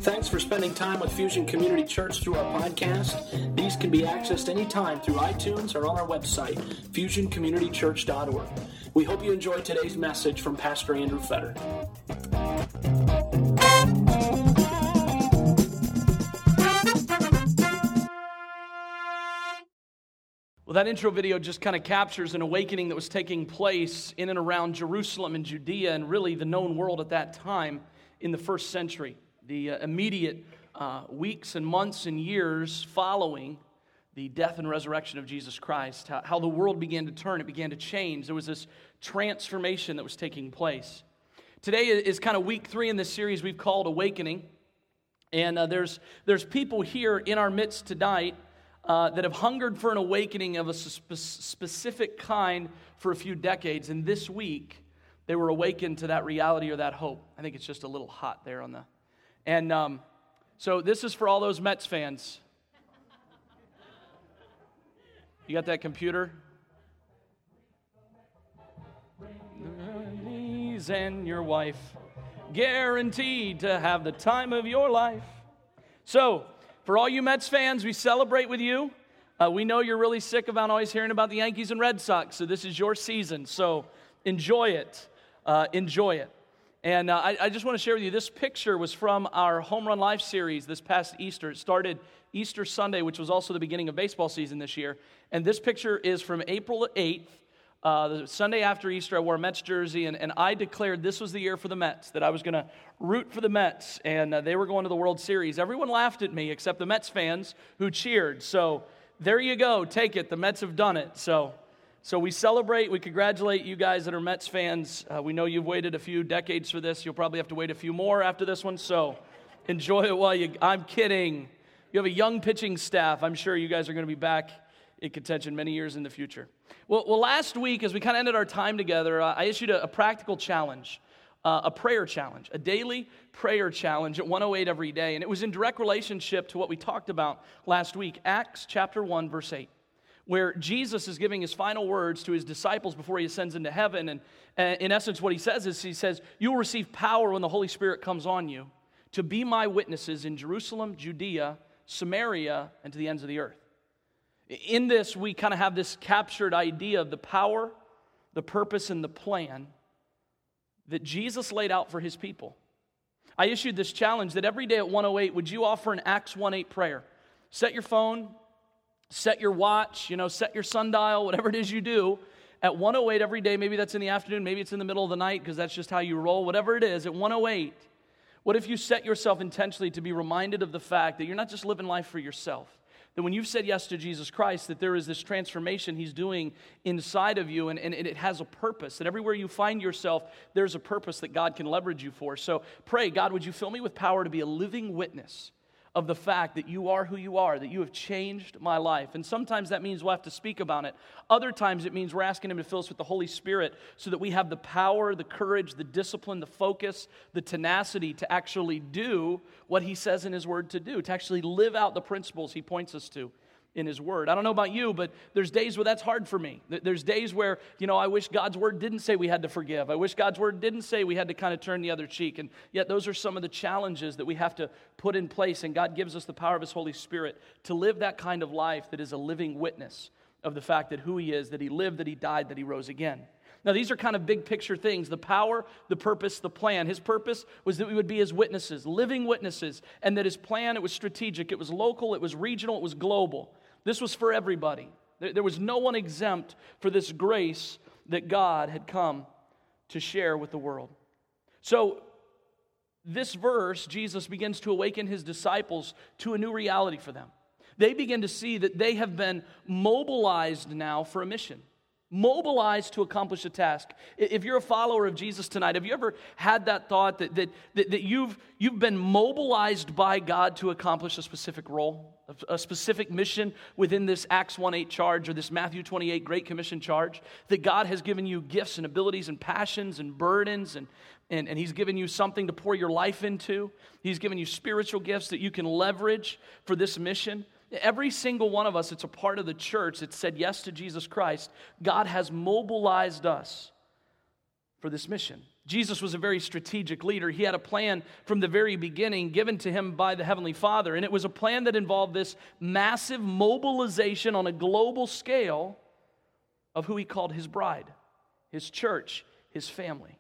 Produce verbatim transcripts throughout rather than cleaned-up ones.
Thanks for spending time with Fusion Community Church through our podcast. These can be accessed anytime through iTunes or on our website, fusion community church dot org. We hope you enjoyed today's message from Pastor Andrew Fetter. Well, that intro video just kind of captures an awakening that was taking place in and around Jerusalem and Judea and really the known world at that time in the first century. The uh, immediate uh, weeks and months and years following the death and resurrection of Jesus Christ, how, how the world began to turn, it began to change. There was this transformation that was taking place. Today is kind of week three in this series we've called Awakening. And uh, there's, there's people here in our midst tonight Uh, that have hungered for an awakening of a spe- specific kind for a few decades, and this week they were awakened to that reality or that hope. I think it's just a little hot there on the, and um, so this is for all those Mets fans. You got that computer? And your wife, guaranteed to have the time of your life. So, for all you Mets fans, we celebrate with you. Uh, we know you're really sick about always hearing about the Yankees and Red Sox, so this is your season. So enjoy it. Uh, enjoy it. And uh, I, I just want to share with you, this picture was from our Home Run Life series this past Easter. It started Easter Sunday, which was also the beginning of baseball season this year. And this picture is from April eighth. Uh, the Sunday after Easter, I wore a Mets jersey, and, and I declared this was the year for the Mets, that I was going to root for the Mets, and uh, they were going to the World Series. Everyone laughed at me except the Mets fans who cheered. So there you go. Take it. The Mets have done it. So so we celebrate. We congratulate you guys that are Mets fans. Uh, we know you've waited a few decades for this. You'll probably have to wait a few more after this one. So enjoy it while you... I'm kidding. You have a young pitching staff. I'm sure you guys are going to be back in contention many years in the future. Well, well last week, as we kind of ended our time together, uh, I issued a, a practical challenge, uh, a prayer challenge, a daily prayer challenge at one oh eight every day. And it was in direct relationship to what we talked about last week, Acts chapter one, verse eight, where Jesus is giving his final words to his disciples before he ascends into heaven. And uh, in essence, what he says is, he says, you will receive power when the Holy Spirit comes on you to be my witnesses in Jerusalem, Judea, Samaria, and to the ends of the earth. In this, we kind of have this captured idea of the power, the purpose, and the plan that Jesus laid out for his people. I issued this challenge that every day at one oh eight, would you offer an Acts one eight prayer? Set your phone, set your watch, you know, set your sundial, whatever it is you do. At one oh eight every day, maybe that's in the afternoon, maybe it's in the middle of the night because that's just how you roll, whatever it is, at one oh eight, what if you set yourself intentionally to be reminded of the fact that you're not just living life for yourself? That when you've said yes to Jesus Christ, that there is this transformation he's doing inside of you, and, and it has a purpose. That everywhere you find yourself, there's a purpose that God can leverage you for. So pray, God, would you fill me with power to be a living witness of the fact that you are who you are, that you have changed my life. And sometimes that means we'll have to speak about it. Other times it means we're asking him to fill us with the Holy Spirit so that we have the power, the courage, the discipline, the focus, the tenacity to actually do what he says in his word to do, to actually live out the principles he points us to in his word. I don't know about you, but there's days where that's hard for me. There's days where, you know, I wish God's word didn't say we had to forgive. I wish God's word didn't say we had to kind of turn the other cheek. And yet those are some of the challenges that we have to put in place. And God gives us the power of his Holy Spirit to live that kind of life that is a living witness of the fact that who he is, that he lived, that he died, that he rose again. Now, these are kind of big picture things, the power, the purpose, the plan. His purpose was that we would be his witnesses, living witnesses, and that his plan, it was strategic, it was local, it was regional, it was global. This was for everybody. There was no one exempt for this grace that God had come to share with the world. So, this verse, Jesus begins to awaken his disciples to a new reality for them. They begin to see that they have been mobilized now for a mission. Mobilized to accomplish a task. If you're a follower of Jesus tonight, have you ever had that thought that, that, that, that you've, you've been mobilized by God to accomplish a specific role, a, a specific mission within this Acts one eight charge or this Matthew twenty-eight Great Commission charge? That God has given you gifts and abilities and passions and burdens and, and, and he's given you something to pour your life into. He's given you spiritual gifts that you can leverage for this mission. Every single one of us that's a part of the church that said yes to Jesus Christ, God has mobilized us for for this mission. Jesus was a very strategic leader. He had a plan from the very beginning given to him by the Heavenly Father, and it was a plan that involved this massive mobilization on a global scale of who he called his bride, his church, his family.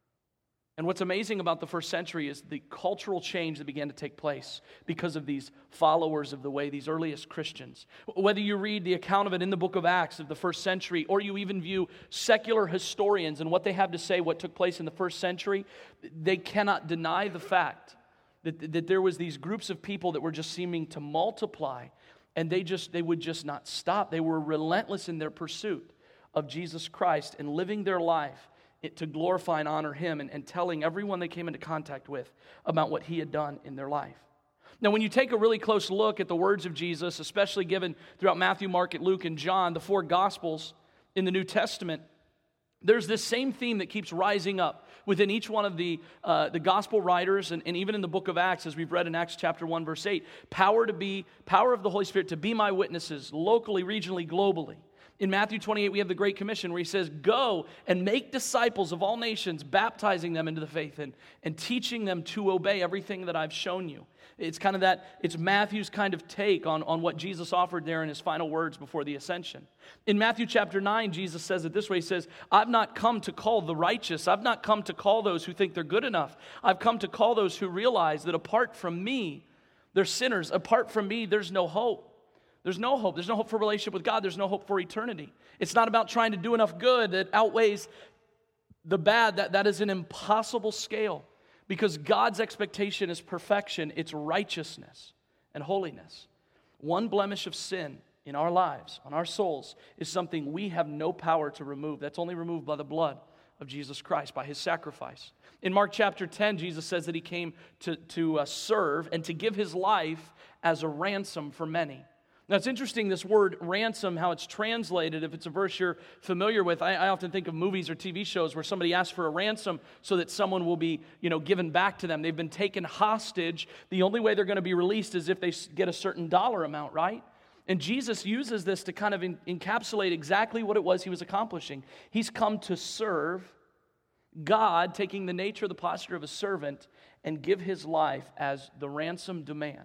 And what's amazing about the first century is the cultural change that began to take place because of these followers of the way, these earliest Christians. Whether you read the account of it in the book of Acts of the first century, or you even view secular historians and what they have to say what took place in the first century, they cannot deny the fact that, that there was these groups of people that were just seeming to multiply, and they just they would just not stop. They were relentless in their pursuit of Jesus Christ and living their life It, to glorify and honor him, and, and telling everyone they came into contact with about what he had done in their life. Now, when you take a really close look at the words of Jesus, especially given throughout Matthew, Mark, Luke, and John, the four Gospels in the New Testament, there's this same theme that keeps rising up within each one of the, uh, the Gospel writers, and, and even in the book of Acts, as we've read in Acts chapter one, verse eight, power to be, power of the Holy Spirit to be my witnesses, locally, regionally, globally. In Matthew twenty-eight, we have the Great Commission where he says, go and make disciples of all nations, baptizing them into the faith and, and teaching them to obey everything that I've shown you. It's kind of that, it's Matthew's kind of take on, on what Jesus offered there in his final words before the ascension. In Matthew chapter nine, Jesus says it this way. He says, I've not come to call the righteous. I've not come to call those who think they're good enough. I've come to call those who realize that apart from me, they're sinners. Apart from me, there's no hope. There's no hope. There's no hope for relationship with God. There's no hope for eternity. It's not about trying to do enough good that outweighs the bad. That, that is an impossible scale, because God's expectation is perfection. It's righteousness and holiness. One blemish of sin in our lives, on our souls, is something we have no power to remove. That's only removed by the blood of Jesus Christ, by his sacrifice. In Mark chapter ten, Jesus says that he came to, to uh, serve and to give his life as a ransom for many. Now, it's interesting, this word ransom, how it's translated. If it's a verse you're familiar with, I, I often think of movies or T V shows where somebody asks for a ransom so that someone will be, you know, given back to them. They've been taken hostage. The only way they're going to be released is if they get a certain dollar amount, right? And Jesus uses this to kind of in, encapsulate exactly what it was he was accomplishing. He's come to serve God, taking the nature of the posture of a servant, and give his life as the ransom demand.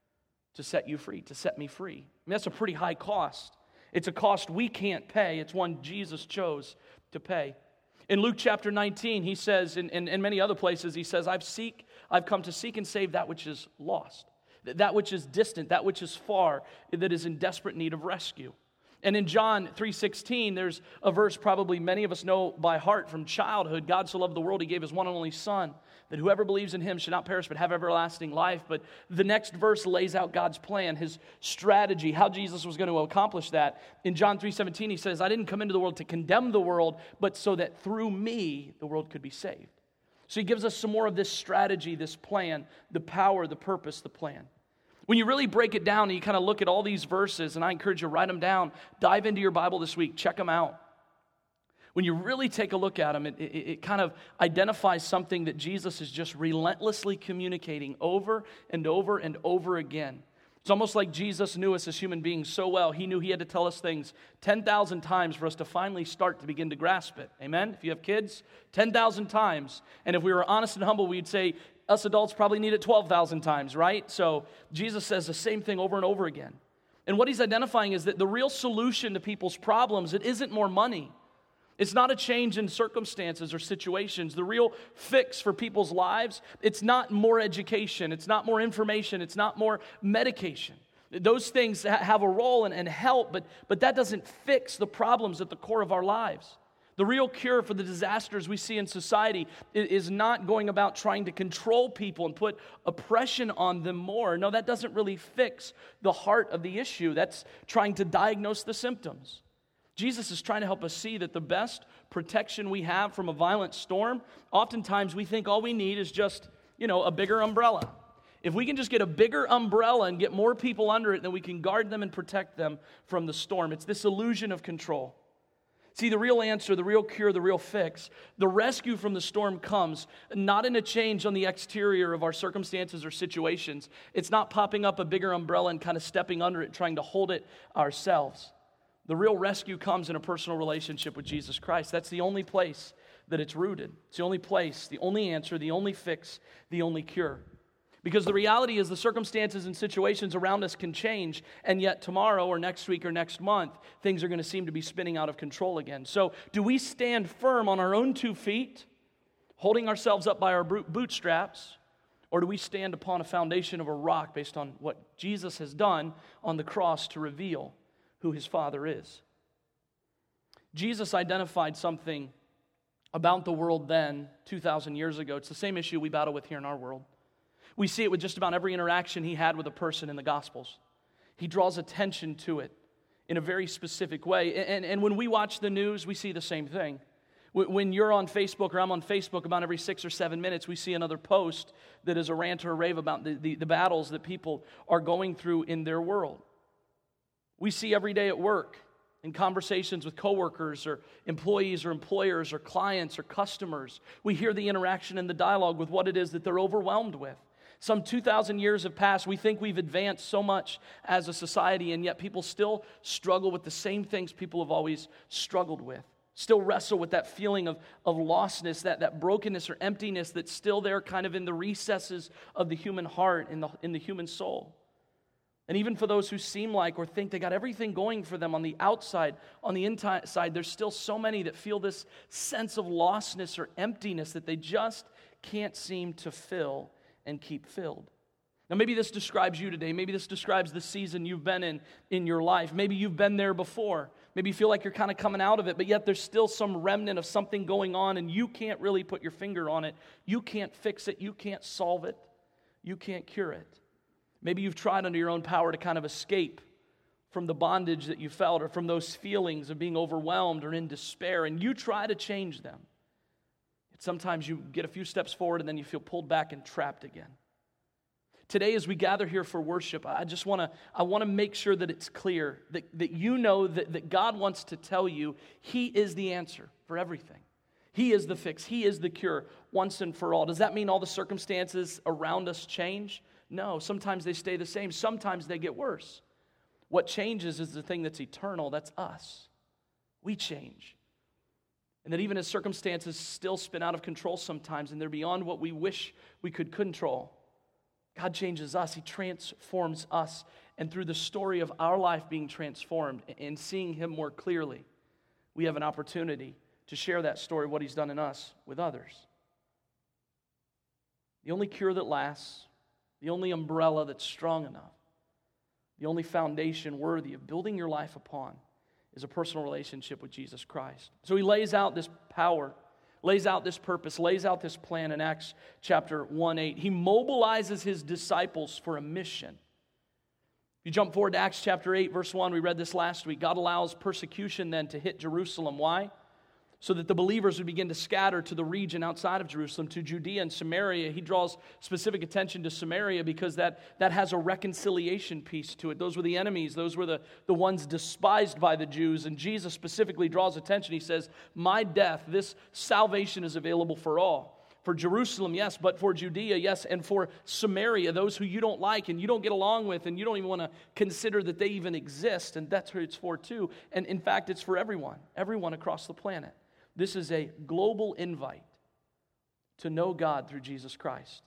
To set you free, to set me free. I mean, that's a pretty high cost. It's a cost we can't pay. It's one Jesus chose to pay. In Luke chapter nineteen, he says, and in, in, in many other places, he says, I've seek, I've come to seek and save that which is lost, that which is distant, that which is far, that is in desperate need of rescue. And in John three sixteen, there's a verse probably many of us know by heart from childhood. God so loved the world, he gave his one and only Son, that whoever believes in him should not perish but have everlasting life. But the next verse lays out God's plan, his strategy, how Jesus was going to accomplish that. In John three seventeen, he says, I didn't come into the world to condemn the world, but so that through me the world could be saved. So he gives us some more of this strategy, this plan, the power, the purpose, the plan. When you really break it down and you kind of look at all these verses, and I encourage you to write them down, dive into your Bible this week, check them out. When you really take a look at them, it, it, it kind of identifies something that Jesus is just relentlessly communicating over and over and over again. It's almost like Jesus knew us as human beings so well, he knew he had to tell us things ten thousand times for us to finally start to begin to grasp it. Amen? If you have kids, ten thousand times. And if we were honest and humble, we'd say, us adults probably need it twelve thousand times, right? So Jesus says the same thing over and over again. And what he's identifying is that the real solution to people's problems, it isn't more money. It's not a change in circumstances or situations. The real fix for people's lives, it's not more education, it's not more information, it's not more medication. Those things have a role and, and help, but, but that doesn't fix the problems at the core of our lives. The real cure for the disasters we see in society is not going about trying to control people and put oppression on them more. No, that doesn't really fix the heart of the issue. That's trying to diagnose the symptoms. Jesus is trying to help us see that the best protection we have from a violent storm, oftentimes we think all we need is just, you know, a bigger umbrella. If we can just get a bigger umbrella and get more people under it, then we can guard them and protect them from the storm. It's this illusion of control. See, the real answer, the real cure, the real fix, the rescue from the storm comes not in a change on the exterior of our circumstances or situations. It's not popping up a bigger umbrella and kind of stepping under it, trying to hold it ourselves. The real rescue comes in a personal relationship with Jesus Christ. That's the only place that it's rooted. It's the only place, the only answer, the only fix, the only cure. Because the reality is the circumstances and situations around us can change, and yet tomorrow or next week or next month, things are going to seem to be spinning out of control again. So do we stand firm on our own two feet, holding ourselves up by our bootstraps, or do we stand upon a foundation of a rock based on what Jesus has done on the cross to reveal who his Father is? Jesus identified something about the world then, two thousand years ago. It's the same issue we battle with here in our world. We see it with just about every interaction he had with a person in the Gospels. He draws attention to it in a very specific way. And, and when we watch the news, we see the same thing. When you're on Facebook or I'm on Facebook, about every six or seven minutes, we see another post that is a rant or a rave about the, the, the battles that people are going through in their world. We see every day at work, in conversations with coworkers or employees or employers or clients or customers, we hear the interaction and the dialogue with what it is that they're overwhelmed with. Some two thousand years have passed. We think we've advanced so much as a society, and yet people still struggle with the same things people have always struggled with. Still wrestle with that feeling of, of lostness, that, that brokenness or emptiness that's still there kind of in the recesses of the human heart, in the, in the human soul. And even for those who seem like or think they got everything going for them on the outside, on the inside, there's still so many that feel this sense of lostness or emptiness that they just can't seem to fill and keep filled. Now maybe this describes you today. Maybe this describes the season you've been in in your life. Maybe you've been there before. Maybe you feel like you're kind of coming out of it, but yet there's still some remnant of something going on and you can't really put your finger on it. You can't fix it. You can't solve it. You can't cure it. Maybe you've tried under your own power to kind of escape from the bondage that you felt or from those feelings of being overwhelmed or in despair, and you try to change them. Sometimes you get a few steps forward and then you feel pulled back and trapped again. Today, as we gather here for worship, I just want to I want to make sure that it's clear that, that you know that, that God wants to tell you He is the answer for everything. He is the fix. He is the cure once and for all. Does that mean all the circumstances around us change? No, sometimes they stay the same. Sometimes they get worse. What changes is the thing that's eternal. That's us. We change. And that even as circumstances still spin out of control sometimes and they're beyond what we wish we could control, God changes us. He transforms us. And through the story of our life being transformed and seeing Him more clearly, we have an opportunity to share that story, what He's done in us, with others. The only cure that lasts, the only umbrella that's strong enough, the only foundation worthy of building your life upon is a personal relationship with Jesus Christ. So He lays out this power, lays out this purpose, lays out this plan in Acts chapter one eight. He mobilizes His disciples for a mission. If you jump forward to Acts chapter eight, verse one, we read this last week. God allows persecution then to hit Jerusalem. Why? So that the believers would begin to scatter to the region outside of Jerusalem, to Judea and Samaria. He draws specific attention to Samaria because that, that has a reconciliation piece to it. Those were the enemies. Those were the, the ones despised by the Jews. And Jesus specifically draws attention. He says, my death, this salvation is available for all. For Jerusalem, yes, but for Judea, yes, and for Samaria, those who you don't like and you don't get along with and you don't even want to consider that they even exist. And that's who it's for too. And in fact, it's for everyone, everyone across the planet. This is a global invite to know God through Jesus Christ.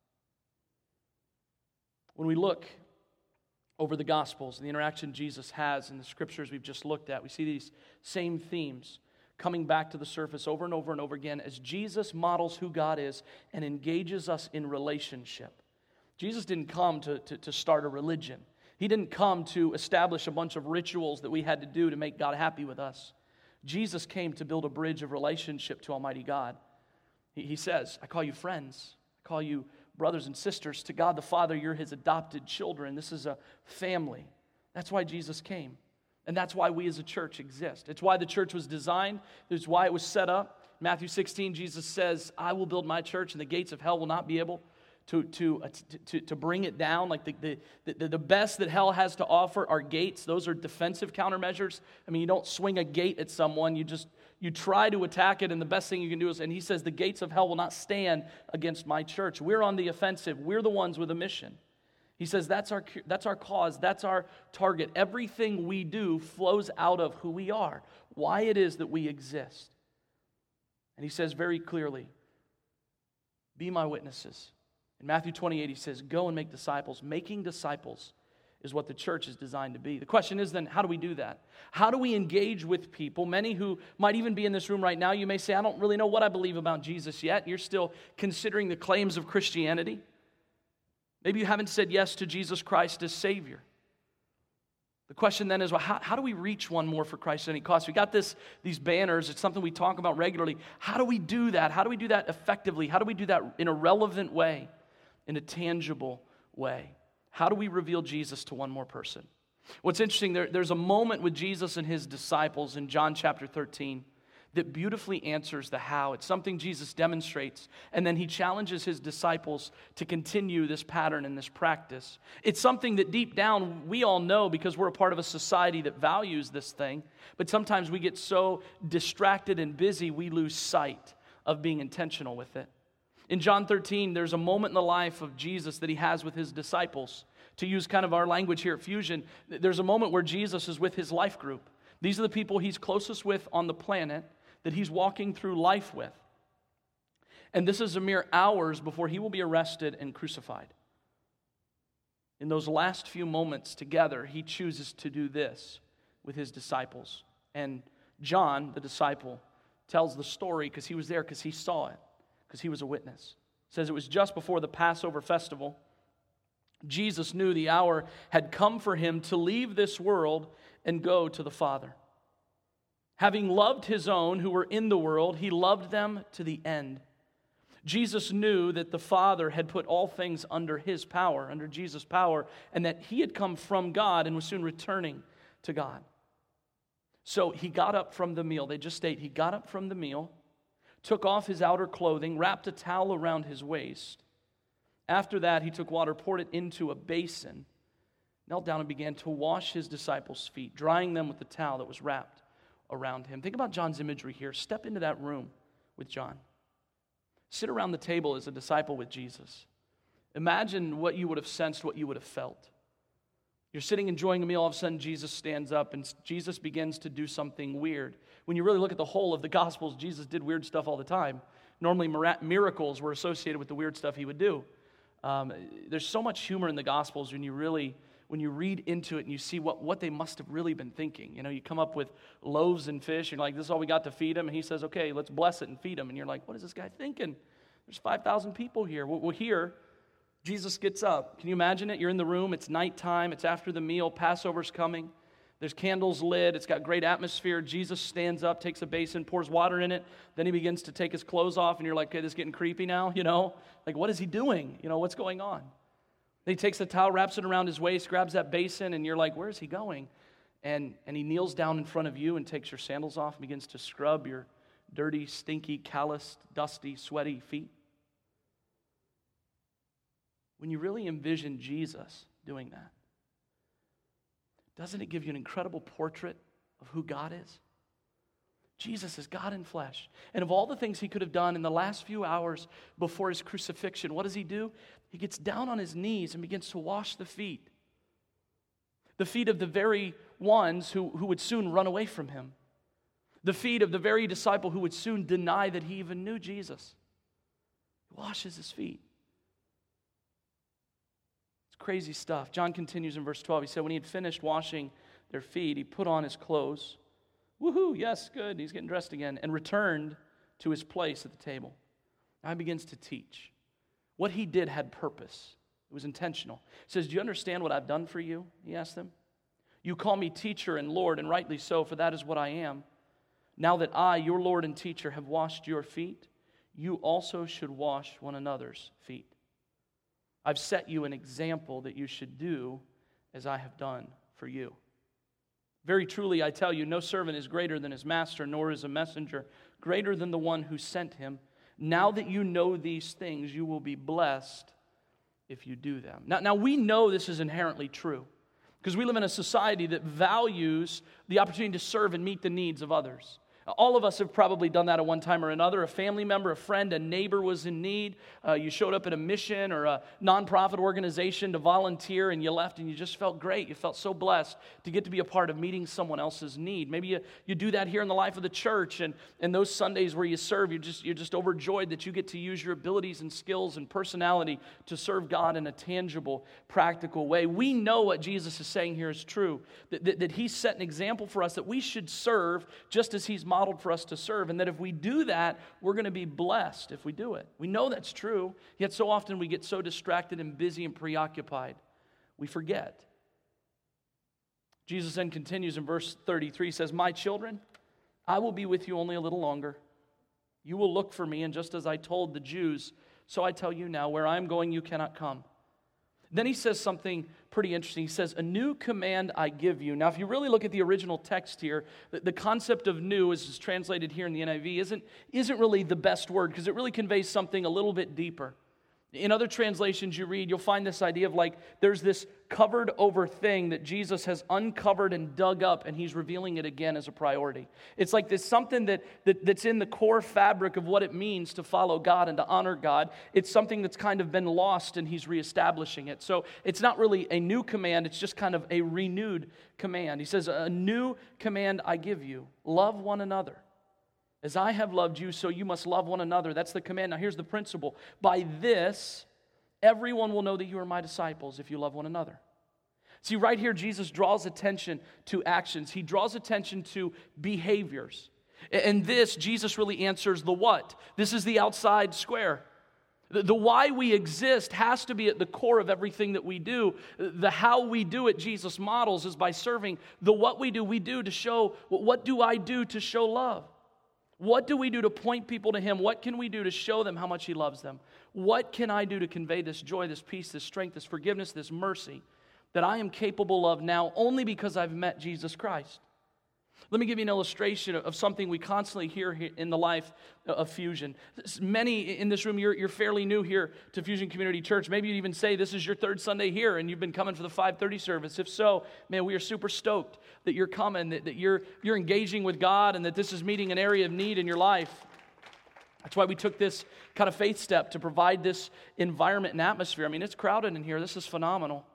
When we look over the Gospels and the interaction Jesus has in the Scriptures we've just looked at, we see these same themes coming back to the surface over and over and over again as Jesus models who God is and engages us in relationship. Jesus didn't come to, to, to start a religion. He didn't come to establish a bunch of rituals that we had to do to make God happy with us. Jesus came to build a bridge of relationship to Almighty God. He, he says, I call you friends. I call you brothers and sisters. To God the Father, you're His adopted children. This is a family. That's why Jesus came. And that's why we as a church exist. It's why the church was designed. It's why it was set up. Matthew sixteen, Jesus says, I will build my church and the gates of hell will not be able to, to, uh, to, to bring it down. Like the, the, the, the best that hell has to offer are gates. Those are defensive countermeasures. I mean, you don't swing a gate at someone. You just, you try to attack it, and the best thing you can do is, and He says, the gates of hell will not stand against my church. We're on the offensive. We're the ones with a mission. He says that's our, that's our cause. That's our target. Everything we do flows out of who we are, why it is that we exist. And he says very clearly, be my witnesses. In Matthew twenty-eight, he says, go and make disciples. Making disciples is what the church is designed to be. The question is then, how do we do that? How do we engage with people? Many who might even be in this room right now, you may say, I don't really know what I believe about Jesus yet. You're still considering the claims of Christianity. Maybe you haven't said yes to Jesus Christ as Savior. The question then is, well, how, how do we reach one more for Christ at any cost? We got this, these banners. It's something we talk about regularly. How do we do that? How do we do that effectively? How do we do that in a relevant way, in a tangible way? How do we reveal Jesus to one more person? What's interesting, there, there's a moment with Jesus and his disciples in John chapter thirteen that beautifully answers the how. It's something Jesus demonstrates, and then he challenges his disciples to continue this pattern and this practice. It's something that deep down we all know because we're a part of a society that values this thing, but sometimes we get so distracted and busy we lose sight of being intentional with it. In John thirteen, there's a moment in the life of Jesus that he has with his disciples. To use kind of our language here at Fusion, there's a moment where Jesus is with his life group. These are the people he's closest with on the planet, that he's walking through life with. And this is a mere hours before he will be arrested and crucified. In those last few moments together, he chooses to do this with his disciples. And John, the disciple, tells the story because he was there, because he saw it, because he was a witness. It says it was just before the Passover festival. Jesus knew the hour had come for him to leave this world and go to the Father. Having loved his own who were in the world, he loved them to the end. Jesus knew that the Father had put all things under his power, under Jesus' power, and that he had come from God and was soon returning to God. So he got up from the meal. They just state he got up from the meal, took off his outer clothing, wrapped a towel around his waist. After that, he took water, poured it into a basin, knelt down and began to wash his disciples' feet, drying them with the towel that was wrapped around him. Think about John's imagery here. Step into that room with John. Sit around the table as a disciple with Jesus. Imagine what you would have sensed, what you would have felt. You're sitting enjoying a meal, all of a sudden Jesus stands up and Jesus begins to do something weird. When you really look at the whole of the Gospels, Jesus did weird stuff all the time. Normally miracles were associated with the weird stuff he would do. Um, there's so much humor in the Gospels when you really when you read into it and you see what, what they must have really been thinking. You know, you come up with loaves and fish, and you're like, this is all we got to feed them. And he says, okay, let's bless it and feed them. And you're like, what is this guy thinking? There's five thousand people here. Well, here, Jesus gets up. Can you imagine it? You're in the room. It's nighttime. It's after the meal. Passover's coming. There's candles lit. It's got great atmosphere. Jesus stands up, takes a basin, pours water in it. Then he begins to take his clothes off, and you're like, okay, this is getting creepy now, you know? Like, what is he doing? You know, what's going on? Then he takes the towel, wraps it around his waist, grabs that basin, and you're like, where is he going? And, and he kneels down in front of you and takes your sandals off and begins to scrub your dirty, stinky, calloused, dusty, sweaty feet. When you really envision Jesus doing that, doesn't it give you an incredible portrait of who God is? Jesus is God in flesh. And of all the things he could have done in the last few hours before his crucifixion, what does he do? He gets down on his knees and begins to wash the feet. The feet of the very ones who, who would soon run away from him. The feet of the very disciple who would soon deny that he even knew Jesus. He washes his feet. It's crazy stuff. John continues in verse twelve. He said, when he had finished washing their feet, he put on his clothes. Woohoo, yes, good. He's getting dressed again. And returned to his place at the table. Now he begins to teach. What he did had purpose. It was intentional. He says, do you understand what I've done for you? He asked them. You call me teacher and Lord, and rightly so, for that is what I am. Now that I, your Lord and teacher, have washed your feet, you also should wash one another's feet. I've set you an example that you should do as I have done for you. Very truly, I tell you, no servant is greater than his master, nor is a messenger greater than the one who sent him. Now that you know these things, you will be blessed if you do them. Now, now we know this is inherently true because we live in a society that values the opportunity to serve and meet the needs of others. All of us have probably done that at one time or another. A family member, a friend, a neighbor was in need. Uh, you showed up at a mission or a nonprofit organization to volunteer, and you left and you just felt great. You felt so blessed to get to be a part of meeting someone else's need. Maybe you, you do that here in the life of the church, and, and those Sundays where you serve, you're just, you're just overjoyed that you get to use your abilities and skills and personality to serve God in a tangible, practical way. We know what Jesus is saying here is true, that, that, that He's set an example for us that we should serve just as He's modeled for us to serve, and that if we do that, we're going to be blessed if we do it. We know that's true, yet so often we get so distracted and busy and preoccupied, we forget. Jesus then continues in verse thirty-three, says, "My children, I will be with you only a little longer. You will look for me, and just as I told the Jews, so I tell you now, where I am going, you cannot come." Then he says something pretty interesting. He says, "A new command I give you." Now, if you really look at the original text here, the, the concept of new, as is translated here in the N I V, isn't, isn't really the best word because it really conveys something a little bit deeper. In other translations you read, you'll find this idea of like there's this covered over thing that Jesus has uncovered and dug up, and He's revealing it again as a priority. It's like there's something that, that that's in the core fabric of what it means to follow God and to honor God. It's something that's kind of been lost, and He's reestablishing it. So it's not really a new command, it's just kind of a renewed command. He says, "A new command I give you, love one another. As I have loved you, so you must love one another." That's the command. Now here's the principle. By this, everyone will know that you are my disciples if you love one another. See, right here, Jesus draws attention to actions. He draws attention to behaviors. And this, Jesus really answers the what. This is the outside square. The, the why we exist has to be at the core of everything that we do. The how we do it, Jesus models, is by serving. The what we do, we do to show, what do I do to show love? What do we do to point people to Him? What can we do to show them how much He loves them? What can I do to convey this joy, this peace, this strength, this forgiveness, this mercy that I am capable of now only because I've met Jesus Christ? Let me give you an illustration of something we constantly hear in the life of Fusion. Many in this room, you're, you're fairly new here to Fusion Community Church. Maybe you'd even say this is your third Sunday here and you've been coming for the five thirty service. If so, man, we are super stoked that you're coming, that, that you're, you're engaging with God, and that this is meeting an area of need in your life. That's why we took this kind of faith step to provide this environment and atmosphere. I mean, it's crowded in here. This is phenomenal.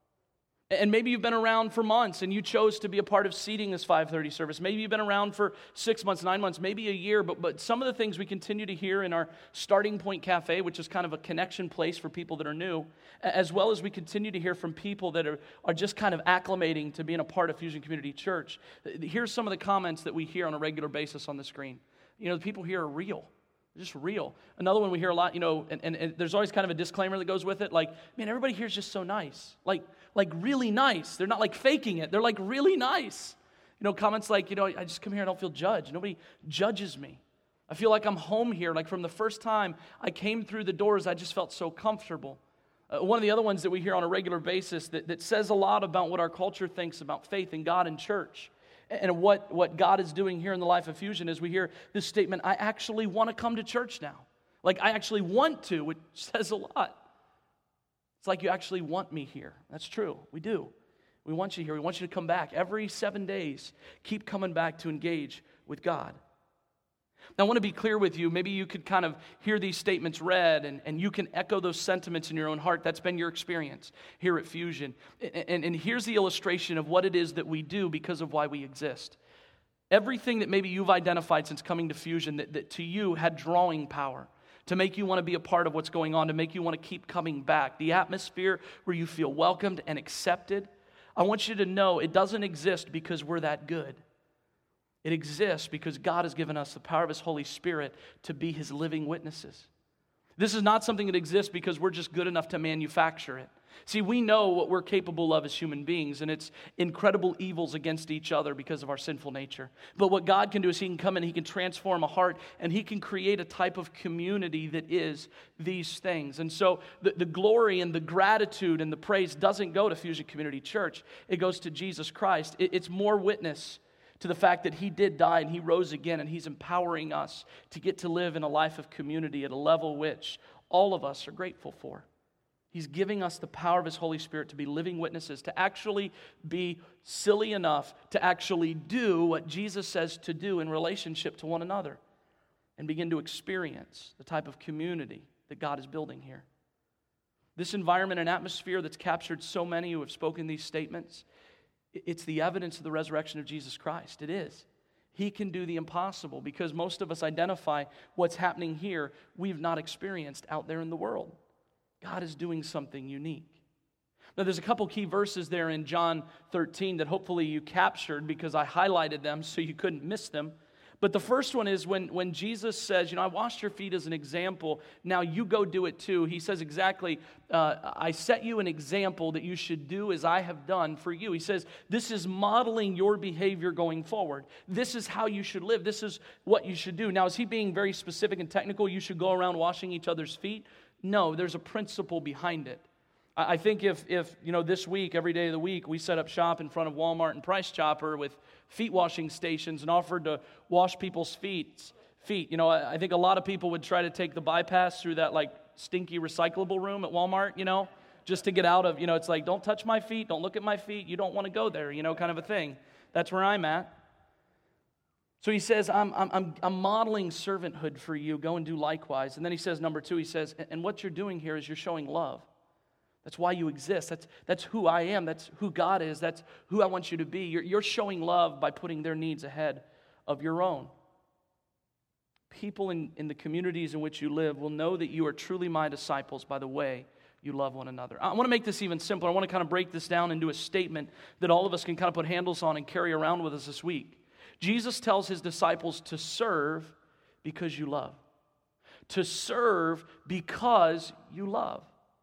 And maybe you've been around for months and you chose to be a part of seating this five thirty service. Maybe you've been around for six months, nine months, maybe a year. But, but some of the things we continue to hear in our Starting Point Cafe, which is kind of a connection place for people that are new, as well as we continue to hear from people that are, are just kind of acclimating to being a part of Fusion Community Church. Here's some of the comments that we hear on a regular basis on the screen. You know, the people here are real. Just real. Another one we hear a lot, you know, and, and, and there's always kind of a disclaimer that goes with it, like, man, everybody here is just so nice. Like, like really nice. They're not like faking it. They're like really nice. You know, comments like, you know, I just come here and I don't feel judged. Nobody judges me. I feel like I'm home here. Like from the first time I came through the doors, I just felt so comfortable. Uh, one of the other ones that we hear on a regular basis that, that says a lot about what our culture thinks about faith and God and church. And what, what God is doing here in the life of Fusion is we hear this statement, I actually want to come to church now. Like, I actually want to, which says a lot. It's like you actually want me here. That's true. We do. We want you here. We want you to come back. Every seven days, keep coming back to engage with God. Now, I want to be clear with you. Maybe you could kind of hear these statements read, and, and you can echo those sentiments in your own heart. That's been your experience here at Fusion. And, and, and here's the illustration of what it is that we do because of why we exist. Everything that maybe you've identified since coming to Fusion that, that to you had drawing power, to make you want to be a part of what's going on, to make you want to keep coming back. The atmosphere where you feel welcomed and accepted. I want you to know it doesn't exist because we're that good. It exists because God has given us the power of His Holy Spirit to be His living witnesses. This is not something that exists because we're just good enough to manufacture it. See, we know what we're capable of as human beings, and it's incredible evils against each other because of our sinful nature. But what God can do is He can come in, He can transform a heart, and He can create a type of community that is these things. And so the, the glory and the gratitude and the praise doesn't go to Fusion Community Church. It goes to Jesus Christ. It, it's more witness to the fact that He did die and He rose again, and He's empowering us to get to live in a life of community at a level which all of us are grateful for. He's giving us the power of His Holy Spirit to be living witnesses, to actually be silly enough to actually do what Jesus says to do in relationship to one another and begin to experience the type of community that God is building here. This environment and atmosphere that's captured so many who have spoken these statements, it's the evidence of the resurrection of Jesus Christ. It is. He can do the impossible because most of us identify what's happening here we've not experienced out there in the world. God is doing something unique. Now, there's a couple key verses there in John thirteen that hopefully you captured because I highlighted them so you couldn't miss them. But the first one is when, when Jesus says, you know, I washed your feet as an example, now you go do it too. He says exactly, uh, I set you an example that you should do as I have done for you. He says, this is modeling your behavior going forward. This is how you should live. This is what you should do. Now, is he being very specific and technical? You should go around washing each other's feet? No, there's a principle behind it. I think if, if you know, this week, every day of the week, we set up shop in front of Walmart and Price Chopper with feet washing stations and offered to wash people's feet, feet. You know, I, I think a lot of people would try to take the bypass through that, like, stinky recyclable room at Walmart, you know, just to get out of, you know, it's like, don't touch my feet, don't look at my feet, you don't want to go there, you know, kind of a thing. That's where I'm at. So he says, I'm, I'm, I'm modeling servanthood for you. Go and do likewise. And then he says, number two, he says, and what you're doing here is you're showing love. That's why you exist. That's, that's who I am. That's who God is. That's who I want you to be. You're, you're showing love by putting their needs ahead of your own. People in, in the communities in which you live will know that you are truly my disciples by the way you love one another. I want to make this even simpler. I want to kind of break this down into a statement that all of us can kind of put handles on and carry around with us this week. Jesus tells his disciples to serve because you love. To serve because you love.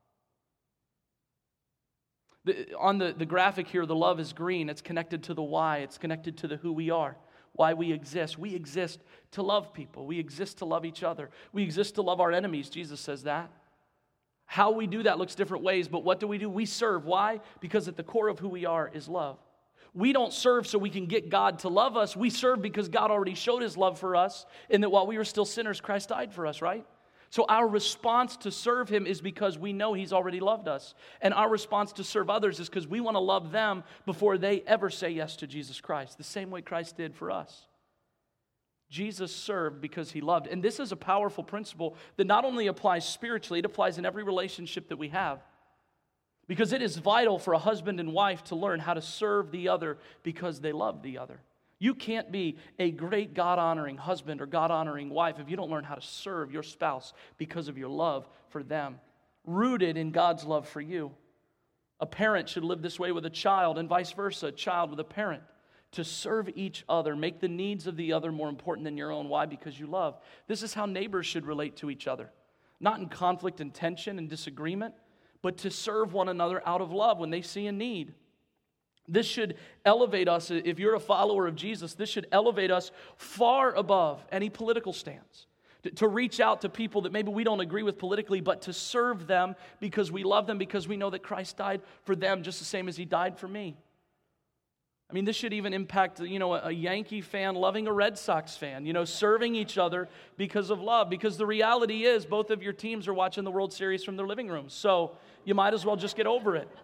The, on the, the graphic here, the love is green. It's connected to the why. It's connected to the who we are, why we exist. We exist to love people. We exist to love each other. We exist to love our enemies. Jesus says that. How we do that looks different ways, but what do we do? We serve. Why? Because at the core of who we are is love. We don't serve so we can get God to love us. We serve because God already showed his love for us, and that while we were still sinners, Christ died for us, right? So our response to serve him is because we know he's already loved us. And our response to serve others is because we want to love them before they ever say yes to Jesus Christ, the same way Christ did for us. Jesus served because he loved. And this is a powerful principle that not only applies spiritually, it applies in every relationship that we have. Because it is vital for a husband and wife to learn how to serve the other because they love the other. You can't be a great God-honoring husband or God-honoring wife if you don't learn how to serve your spouse because of your love for them, rooted in God's love for you. A parent should live this way with a child and vice versa, a child with a parent. To serve each other, make the needs of the other more important than your own. Why? Because you love. This is how neighbors should relate to each other. Not in conflict and tension and disagreement, but to serve one another out of love when they see a need. This should elevate us, if you're a follower of Jesus, this should elevate us far above any political stance. To, to reach out to people that maybe we don't agree with politically, but to serve them because we love them, because we know that Christ died for them just the same as he died for me. I mean, this should even impact, you know, a Yankee fan loving a Red Sox fan, you know, serving each other because of love. Because the reality is both of your teams are watching the World Series from their living rooms, so you might as well just get over it.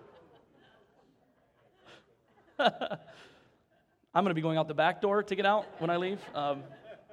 I'm going to be going out the back door to get out when I leave. Um,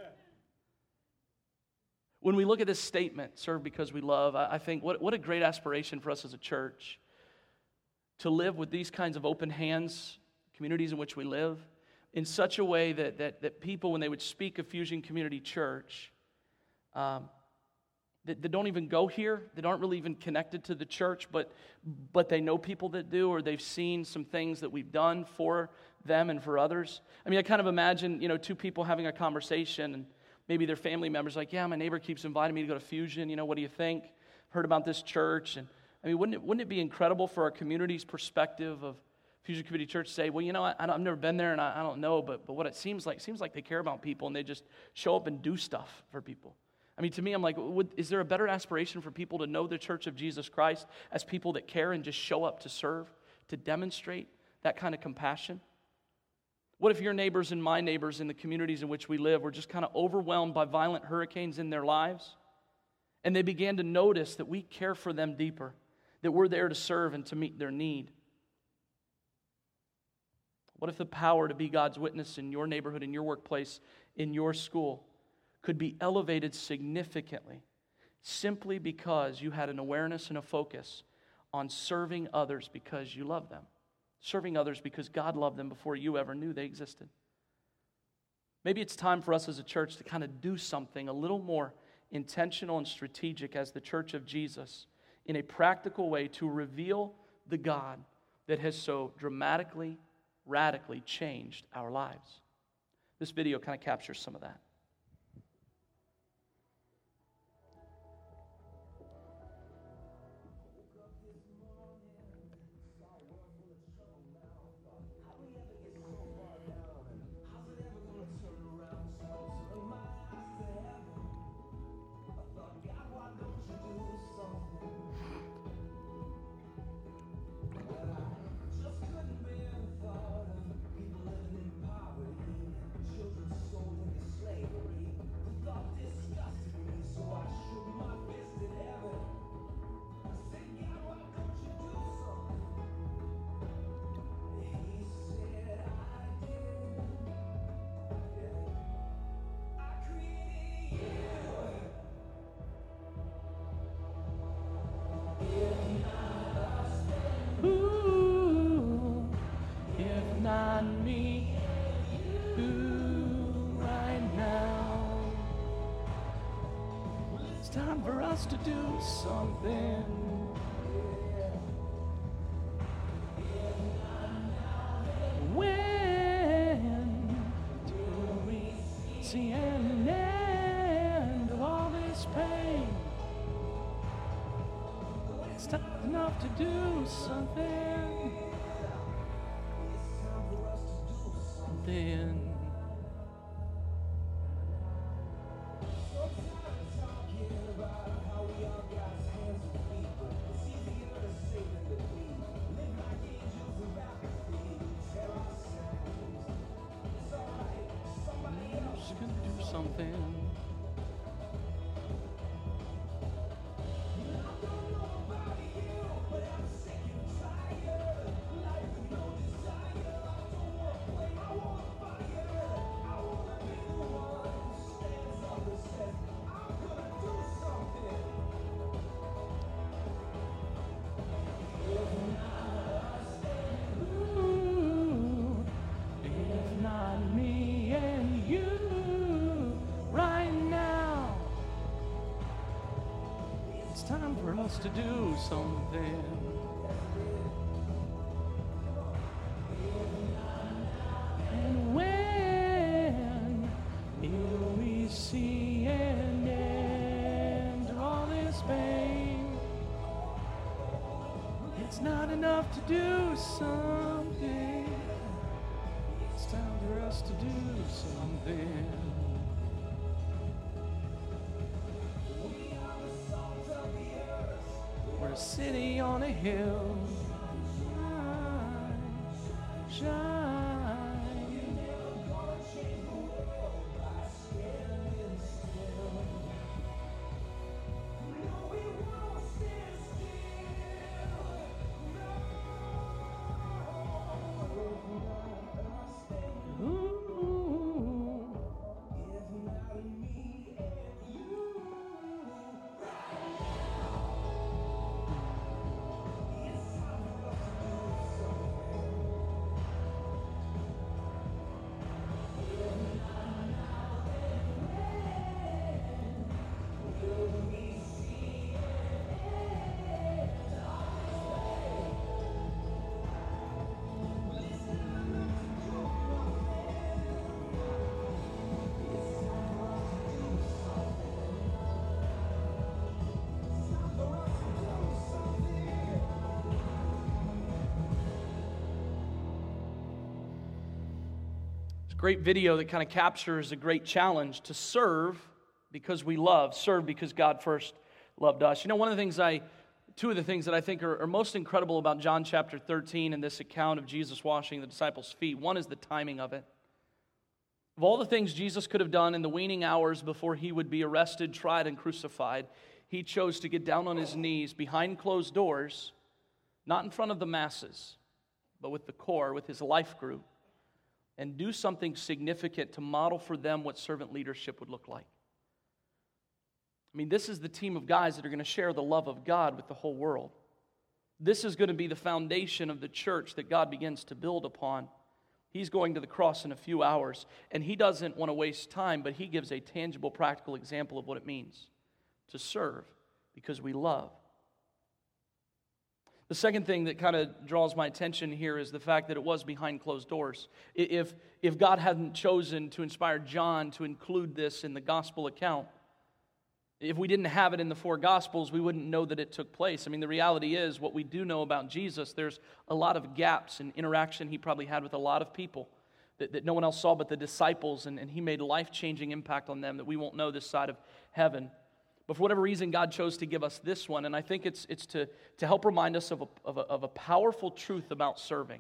when we look at this statement, serve because we love, I, I think what, what a great aspiration for us as a church to live with these kinds of open hands, communities in which we live, in such a way that that, that people, when they would speak of Fusion Community Church, um, that, that don't even go here, that aren't really even connected to the church, but but they know people that do, or they've seen some things that we've done for them and for others. I mean, I kind of imagine, you know, two people having a conversation, and maybe their family members like, yeah, my neighbor keeps inviting me to go to Fusion, you know, what do you think? Heard about this church, and I mean, wouldn't it, wouldn't it be incredible for our community's perspective of Fusion Community Church to say, well, you know, I, I've never been there, and I, I don't know, but but what it seems like, it seems like they care about people, and they just show up and do stuff for people. I mean, to me, I'm like, would, is there a better aspiration for people to know the Church of Jesus Christ as people that care and just show up to serve, to demonstrate that kind of compassion? What if your neighbors and my neighbors in the communities in which we live were just kind of overwhelmed by violent hurricanes in their lives, and they began to notice that we care for them deeper, that we're there to serve and to meet their need? What if the power to be God's witness in your neighborhood, in your workplace, in your school could be elevated significantly simply because you had an awareness and a focus on serving others because you love them, serving others because God loved them before you ever knew they existed? Maybe it's time for us as a church to kind of do something a little more intentional and strategic as the church of Jesus in a practical way to reveal the God that has so dramatically, radically changed our lives. This video kind of captures some of that. Time for us to do something. When do we see an end of all this pain? It's time enough to do something. Then something. Time for us to do something. And when will we see an end to all this pain? It's not enough to do something. It's time for us to do something. We're a city on a hill. Shine, shine. You're never gonna change the world by standing still. No, we won't stand still. No. Ooh. If not me and you. Great video that kind of captures a great challenge to serve because we love, serve because God first loved us. You know, one of the things I, two of the things that I think are, are most incredible about John chapter thirteen and this account of Jesus washing the disciples' feet, one is the timing of it. Of all the things Jesus could have done in the waning hours before he would be arrested, tried, and crucified, he chose to get down on his knees behind closed doors not in front of the masses, but with the core, with his life group, and do something significant to model for them what servant leadership would look like. I mean, this is the team of guys that are going to share the love of God with the whole world. This is going to be the foundation of the church that God begins to build upon. He's going to the cross in a few hours, and he doesn't want to waste time, but he gives a tangible, practical example of what it means to serve because we love. The second thing that kind of draws my attention here is the fact that it was behind closed doors. If, if God hadn't chosen to inspire John to include this in the gospel account, if we didn't have it in the four Gospels, we wouldn't know that it took place. I mean, the reality is, what we do know about Jesus, there's a lot of gaps in interaction he probably had with a lot of people that, that no one else saw but the disciples, and, and he made life-changing impact on them that we won't know this side of heaven. But for whatever reason, God chose to give us this one, and I think it's it's to, to help remind us of a, of, a, of a powerful truth about serving,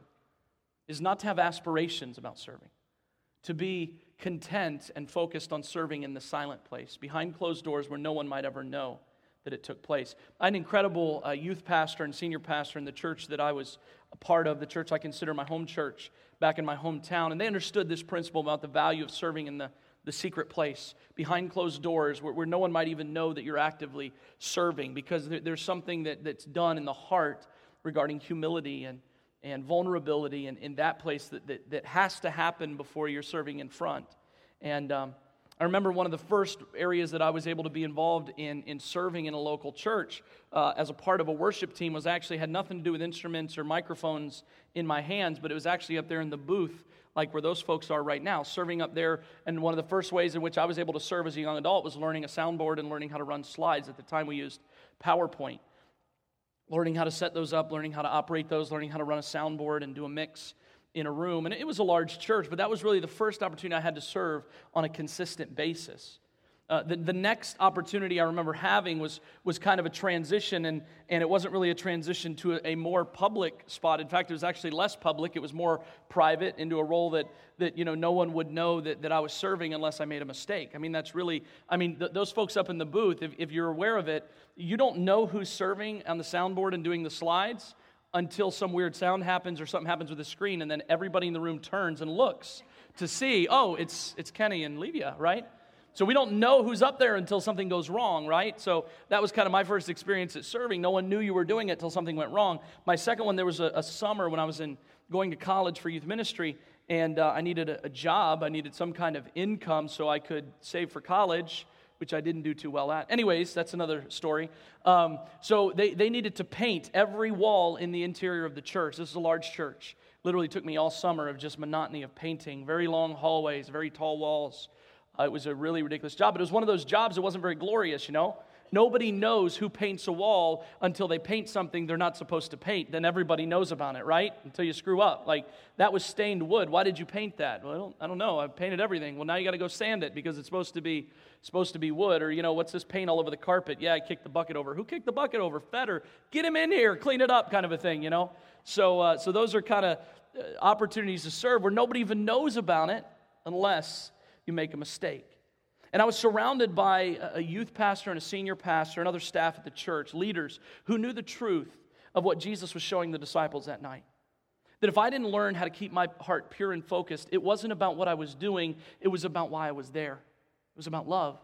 is not to have aspirations about serving, to be content and focused on serving in the silent place, behind closed doors where no one might ever know that it took place. I had an incredible uh, youth pastor and senior pastor in the church that I was a part of, the church I consider my home church back in my hometown, and they understood this principle about the value of serving in the, the secret place, behind closed doors where, where no one might even know that you're actively serving, because there, there's something that, that's done in the heart regarding humility and and vulnerability in, in that place that, that, that has to happen before you're serving in front. And um, I remember one of the first areas that I was able to be involved in in serving in a local church uh, as a part of a worship team was actually had nothing to do with instruments or microphones in my hands, but it was actually up there in the booth, like where those folks are right now, serving up there. And one of the first ways in which I was able to serve as a young adult was learning a soundboard and learning how to run slides. At the time we used PowerPoint. Learning how to set those up, learning how to operate those, learning how to run a soundboard and do a mix in a room. And it was a large church, but that was really the first opportunity I had to serve on a consistent basis. Uh, the, the next opportunity I remember having was was kind of a transition, and, and it wasn't really a transition to a, a more public spot. In fact, it was actually less public. It was more private, into a role that, that you know, no one would know that, that I was serving unless I made a mistake. I mean, that's really, I mean, th- those folks up in the booth, if, if you're aware of it, you don't know who's serving on the soundboard and doing the slides until some weird sound happens or something happens with the screen, and then everybody in the room turns and looks to see, oh, it's it's Kenny and Levia, right? So we don't know who's up there until something goes wrong, right? So that was kind of my first experience at serving. No one knew you were doing it until something went wrong. My second one, there was a, a summer when I was in going to college for youth ministry, and uh, I needed a, a job. I needed some kind of income so I could save for college, which I didn't do too well at. Anyways, that's another story. Um, so they, they needed to paint every wall in the interior of the church. This is a large church. Literally took me all summer of just monotony of painting, very long hallways, very tall walls. Uh, it was a really ridiculous job, but it was one of those jobs that wasn't very glorious, you know? Nobody knows who paints a wall until they paint something they're not supposed to paint. Then everybody knows about it, right? Until you screw up. Like, that was stained wood. Why did you paint that? Well, I don't, I don't know. I painted everything. Well, now you got to go sand it because it's supposed to be supposed to be wood. Or, you know, what's this paint all over the carpet? Yeah, I kicked the bucket over. Who kicked the bucket over? Fetter. Get him in here. Clean it up kind of a thing, you know? So, uh, so those are kind of uh, opportunities to serve where nobody even knows about it unless you make a mistake. And I was surrounded by a youth pastor and a senior pastor and other staff at the church, leaders who knew the truth of what Jesus was showing the disciples that night. That if I didn't learn how to keep my heart pure and focused, it wasn't about what I was doing, it was about why I was there. It was about love.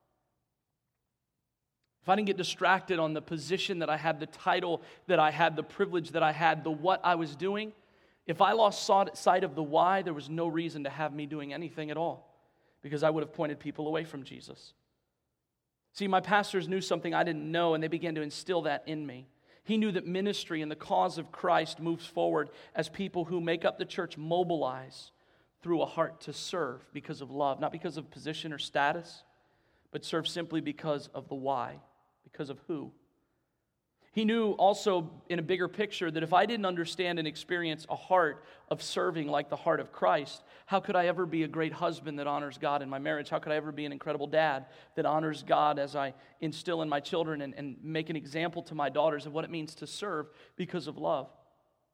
If I didn't get distracted on the position that I had, the title that I had, the privilege that I had, the what I was doing, if I lost sight of the why, there was no reason to have me doing anything at all. Because I would have pointed people away from Jesus. See, my pastors knew something I didn't know, and they began to instill that in me. He knew that ministry and the cause of Christ moves forward as people who make up the church mobilize through a heart to serve because of love, not because of position or status, but serve simply because of the why, because of who. He knew also in a bigger picture that if I didn't understand and experience a heart of serving like the heart of Christ, how could I ever be a great husband that honors God in my marriage? How could I ever be an incredible dad that honors God as I instill in my children and, and make an example to my daughters of what it means to serve because of love?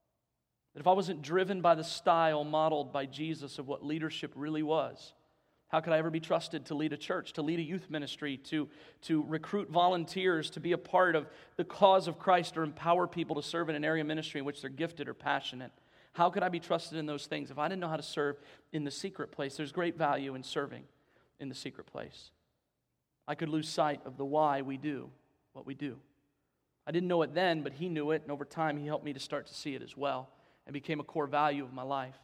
That if I wasn't driven by the style modeled by Jesus of what leadership really was, How could I ever be trusted to lead a church, to lead a youth ministry, to, to recruit volunteers, to be a part of the cause of Christ, or empower people to serve in an area of ministry in which they're gifted or passionate? How could I be trusted in those things if I didn't know how to serve in the secret place? There's great value in serving in the secret place. I could lose sight of the why we do what we do. I didn't know it then, but he knew it, and over time he helped me to start to see it as well, and became a core value of my life.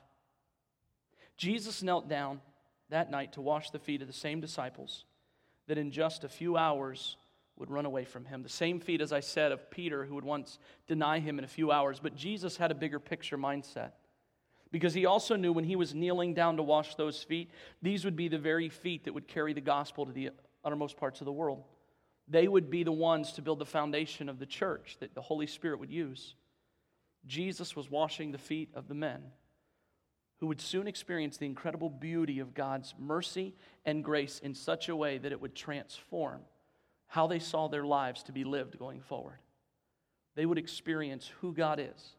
Jesus knelt down that night to wash the feet of the same disciples that in just a few hours would run away from him. The same feet, as I said, of Peter, who would once deny him in a few hours. But Jesus had a bigger picture mindset, because he also knew when he was kneeling down to wash those feet, these would be the very feet that would carry the gospel to the uttermost parts of the world. They would be the ones to build the foundation of the church that the Holy Spirit would use. Jesus was washing the feet of the men who would soon experience the incredible beauty of God's mercy and grace in such a way that it would transform how they saw their lives to be lived going forward. They would experience who God is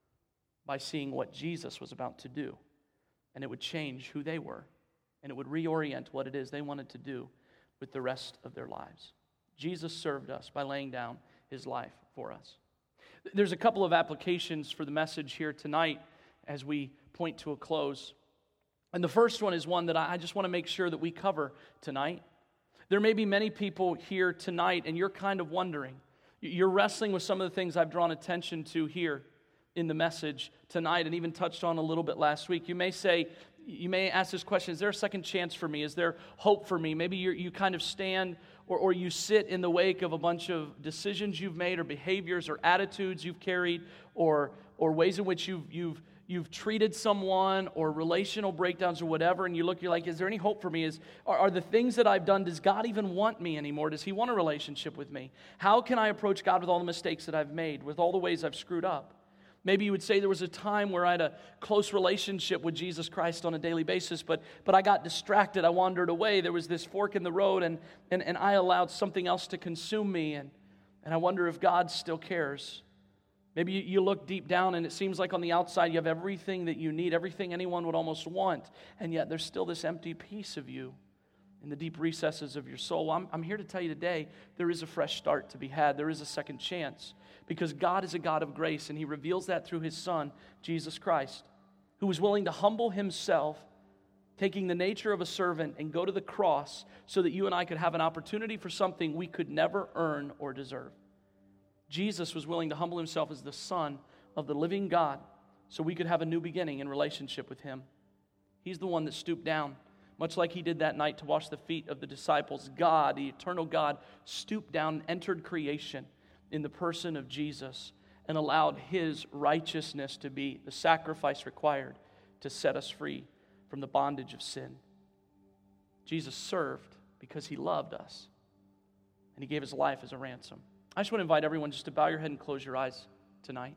by seeing what Jesus was about to do, and it would change who they were, and it would reorient what it is they wanted to do with the rest of their lives. Jesus served us by laying down his life for us. There's a couple of applications for the message here tonight as we point to a close. And the first one is one that I just want to make sure that we cover tonight. There may be many people here tonight, and you're kind of wondering. You're wrestling with some of the things I've drawn attention to here in the message tonight, and even touched on a little bit last week. You may say, you may ask this question, is there a second chance for me? Is there hope for me? Maybe you you kind of stand or, or you sit in the wake of a bunch of decisions you've made, or behaviors or attitudes you've carried, or or ways in which you've you've you've treated someone, or relational breakdowns or whatever, and you look, you're like, is there any hope for me? Is are, are the things that I've done, does God even want me anymore? Does he want a relationship with me? How can I approach God with all the mistakes that I've made, with all the ways I've screwed up? Maybe you would say there was a time where I had a close relationship with Jesus Christ on a daily basis, but but I got distracted, I wandered away, there was this fork in the road, and and, and I allowed something else to consume me, and, and I wonder if God still cares. Maybe you, you look deep down and it seems like on the outside you have everything that you need, everything anyone would almost want, and yet there's still this empty piece of you in the deep recesses of your soul. Well, I'm, I'm here to tell you today, there is a fresh start to be had. There is a second chance, because God is a God of grace, and he reveals that through his Son, Jesus Christ, who was willing to humble himself, taking the nature of a servant, and go to the cross so that you and I could have an opportunity for something we could never earn or deserve. Jesus was willing to humble himself as the Son of the living God so we could have a new beginning in relationship with him. He's the one that stooped down, much like he did that night to wash the feet of the disciples. God, the eternal God, stooped down and entered creation in the person of Jesus and allowed his righteousness to be the sacrifice required to set us free from the bondage of sin. Jesus served because he loved us, and he gave his life as a ransom. I just want to invite everyone just to bow your head and close your eyes tonight.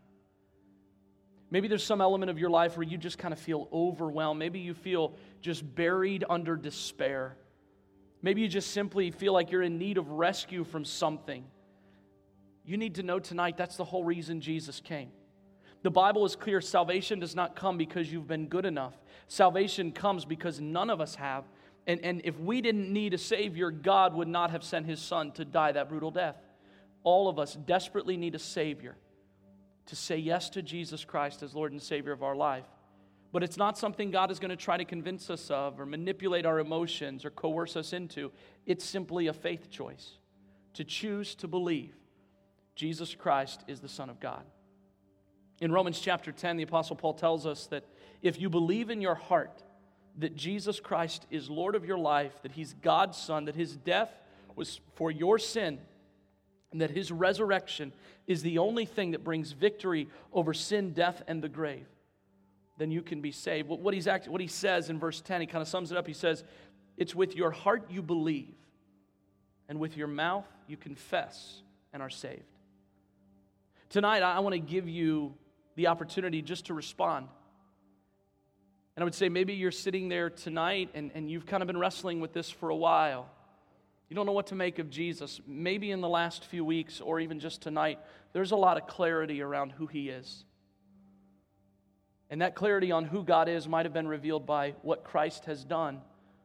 Maybe there's some element of your life where you just kind of feel overwhelmed. Maybe you feel just buried under despair. Maybe you just simply feel like you're in need of rescue from something. You need to know tonight that's the whole reason Jesus came. The Bible is clear. Salvation does not come because you've been good enough. Salvation comes because none of us have. And, and if we didn't need a Savior, God would not have sent his Son to die that brutal death. All of us desperately need a Savior to say yes to Jesus Christ as Lord and Savior of our life. But it's not something God is going to try to convince us of or manipulate our emotions or coerce us into. It's simply a faith choice to choose to believe Jesus Christ is the Son of God. In Romans chapter ten, the Apostle Paul tells us that if you believe in your heart that Jesus Christ is Lord of your life, that he's God's Son, that his death was for your sin, and that his resurrection is the only thing that brings victory over sin, death, and the grave, then you can be saved. What, he's act, what he says in verse ten, he kind of sums it up. He says, it's with your heart you believe, and with your mouth you confess and are saved. Tonight, I want to give you the opportunity just to respond. And I would say maybe you're sitting there tonight and, and you've kind of been wrestling with this for a while. You don't know what to make of Jesus. Maybe in the last few weeks or even just tonight, there's a lot of clarity around who he is. And that clarity on who God is might have been revealed by what Christ has done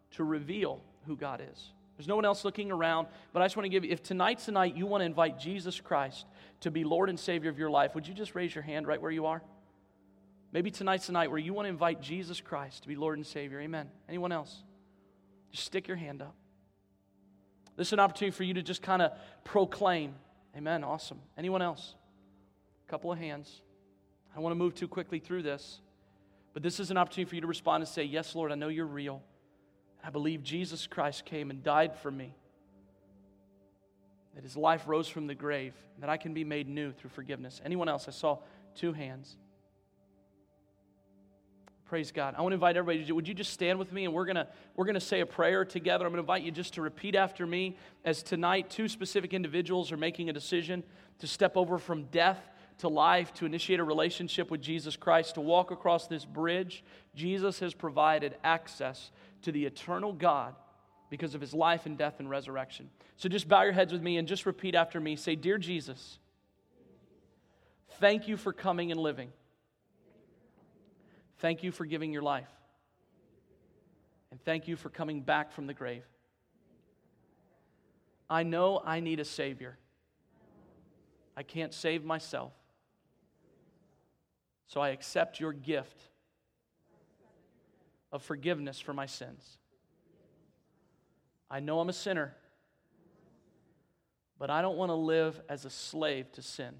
to reveal who God is. There's no one else looking around, but I just want to give you, if tonight's the night you want to invite Jesus Christ to be Lord and Savior of your life, would you just raise your hand right where you are? Maybe tonight's the night where you want to invite Jesus Christ to be Lord and Savior. Amen. Anyone else? Just stick your hand up. This is an opportunity for you to just kind of proclaim. Amen. Awesome. Anyone else? A couple of hands. I don't want to move too quickly through this, but this is an opportunity for you to respond and say, yes, Lord, I know you're real. I believe Jesus Christ came and died for me, that his life rose from the grave, and that I can be made new through forgiveness. Anyone else? I saw two hands. Praise God. I want to invite everybody to, would you just stand with me, and we're going to we're going to say a prayer together. I'm going to invite you just to repeat after me, as tonight two specific individuals are making a decision to step over from death to life, to initiate a relationship with Jesus Christ, to walk across this bridge. Jesus has provided access to the eternal God because of his life and death and resurrection. So just bow your heads with me and just repeat after me. Say, dear Jesus, thank you for coming and living. Thank you for giving your life. And thank you for coming back from the grave. I know I need a Savior. I can't save myself. So I accept your gift of forgiveness for my sins. I know I'm a sinner, but I don't want to live as a slave to sin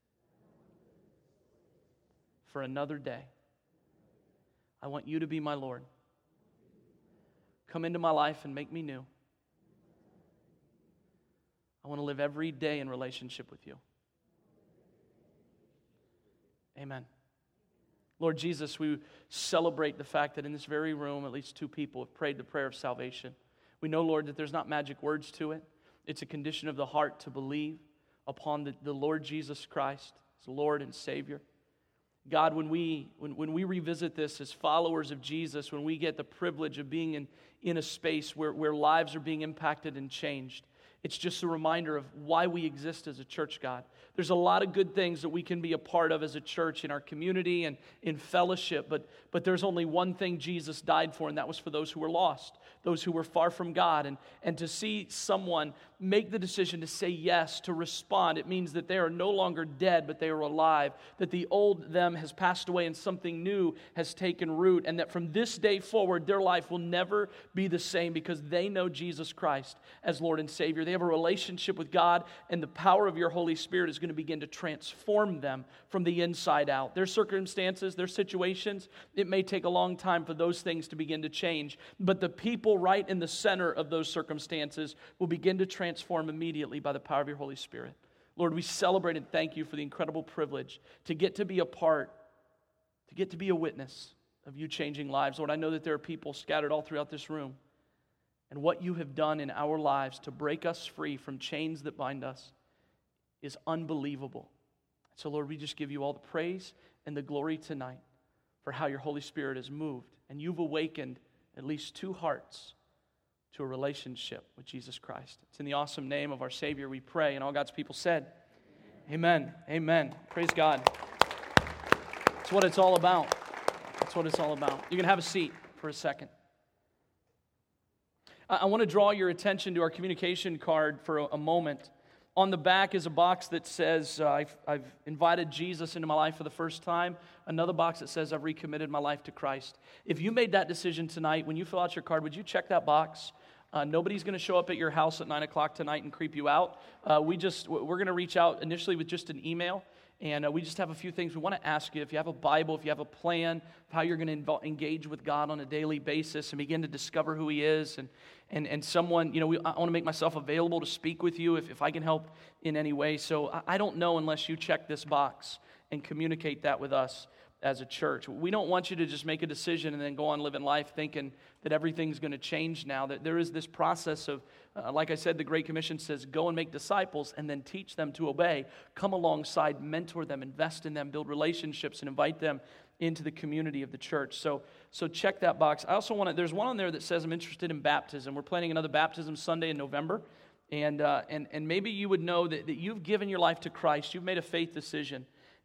for another day. I want you to be my Lord. Come into my life and make me new. I want to live every day in relationship with you. Amen. Lord Jesus, we celebrate the fact that in this very room, at least two people have prayed the prayer of salvation. We know, Lord, that there's not magic words to it. It's a condition of the heart to believe upon the, the Lord Jesus Christ as Lord and Savior. God, when we when, when we revisit this as followers of Jesus, when we get the privilege of being in, in a space where, where lives are being impacted and changed, it's just a reminder of why we exist as a church, God. There's a lot of good things that we can be a part of as a church in our community and in fellowship, but, but there's only one thing Jesus died for, and that was for those who were lost, those who were far from God. And, and to see someone make the decision to say yes, to respond, it means that they are no longer dead, but they are alive, that the old them has passed away and something new has taken root, and that from this day forward, their life will never be the same because they know Jesus Christ as Lord and Savior. They have a relationship with God, and the power of your Holy Spirit is going to begin to transform them from the inside out. Their circumstances, their situations, it may take a long time for those things to begin to change, but the people right in the center of those circumstances will begin to transform immediately by the power of your Holy Spirit. Lord, we celebrate and thank you for the incredible privilege to get to be a part, to get to be a witness of you changing lives. Lord, I know that there are people scattered all throughout this room, and what you have done in our lives to break us free from chains that bind us is unbelievable. So, Lord, we just give you all the praise and the glory tonight for how your Holy Spirit has moved, and you've awakened at least two hearts to a relationship with Jesus Christ. It's in the awesome name of our Savior we pray, and all God's people said, amen, amen. Praise God. That's what it's all about. That's what it's all about. You can have a seat for a second. I want to draw your attention to our communication card for a moment. On the back is a box that says, uh, I've, I've invited Jesus into my life for the first time. Another box that says, I've recommitted my life to Christ. If you made that decision tonight, when you fill out your card, would you check that box? Uh, nobody's going to show up at your house at nine o'clock tonight and creep you out. Uh, we just, we're going to reach out initially with just an email. And uh, we just have a few things we want to ask you. If you have a Bible, if you have a plan of how you're going to invo- engage with God on a daily basis and begin to discover who He is. And and and someone, you know, we, I want to make myself available to speak with you if, if I can help in any way. So I, I don't know unless you check this box and communicate that with us as a church. We don't want you to just make a decision and then go on living life thinking that everything's going to change now. That there is this process of, uh, like I said, the Great Commission says, go and make disciples and then teach them to obey. Come alongside, mentor them, invest in them, build relationships, and invite them into the community of the church. So so check that box. I also want to, there's one on there that says I'm interested in baptism. We're planning another baptism Sunday in November. And uh, and and maybe you would know that, that you've given your life to Christ. You've made a faith decision.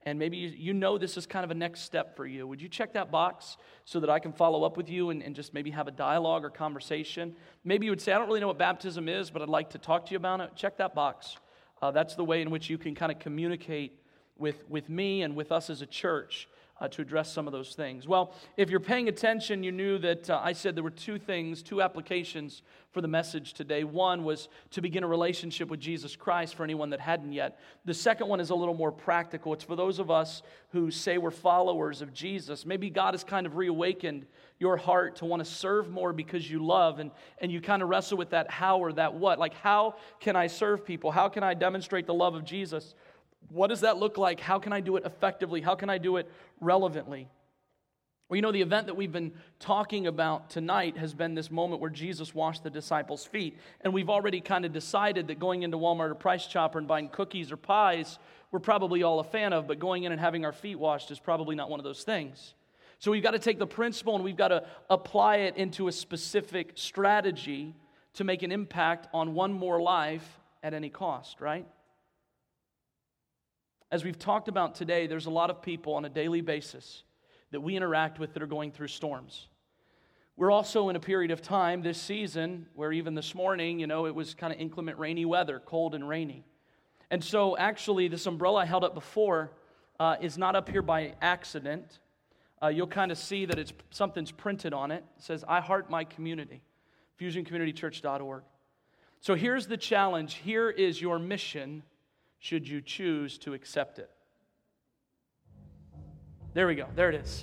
and maybe you, you know this is kind of a next step for you, would you check that box so that I can follow up with you and, and just maybe have a dialogue or conversation? Maybe you would say, I don't really know what baptism is, but I'd like to talk to you about it. Check that box. Uh, that's the way in which you can kind of communicate with, with me and with us as a church uh, to address some of those things. Well, if you're paying attention, you knew that uh, I said there were two things, two applications for the message today. One was to begin a relationship with Jesus Christ for anyone that hadn't yet. The second one is a little more practical. It's for those of us who say we're followers of Jesus. Maybe God has kind of reawakened your heart to want to serve more because you love, and, and you kind of wrestle with that how or that what. Like, how can I serve people? How can I demonstrate the love of Jesus? What does that look like? How can I do it effectively? How can I do it relevantly? Well, you know, the event that we've been talking about tonight has been this moment where Jesus washed the disciples' feet. And we've already kind of decided that going into Walmart or Price Chopper and buying cookies or pies, we're probably all a fan of, but going in and having our feet washed is probably not one of those things. So we've got to take the principle and we've got to apply it into a specific strategy to make an impact on one more life at any cost, right? As we've talked about today, there's a lot of people on a daily basis that we interact with that are going through storms. We're also in a period of time this season where even this morning, you know, it was kind of inclement rainy weather, cold and rainy. And so actually this umbrella I held up before uh, is not up here by accident. Uh, you'll kind of see that it's something's printed on it. It says, I heart my community, fusion community church dot org. So here's the challenge. Here is your mission, should you choose to accept it. There we go. There it is.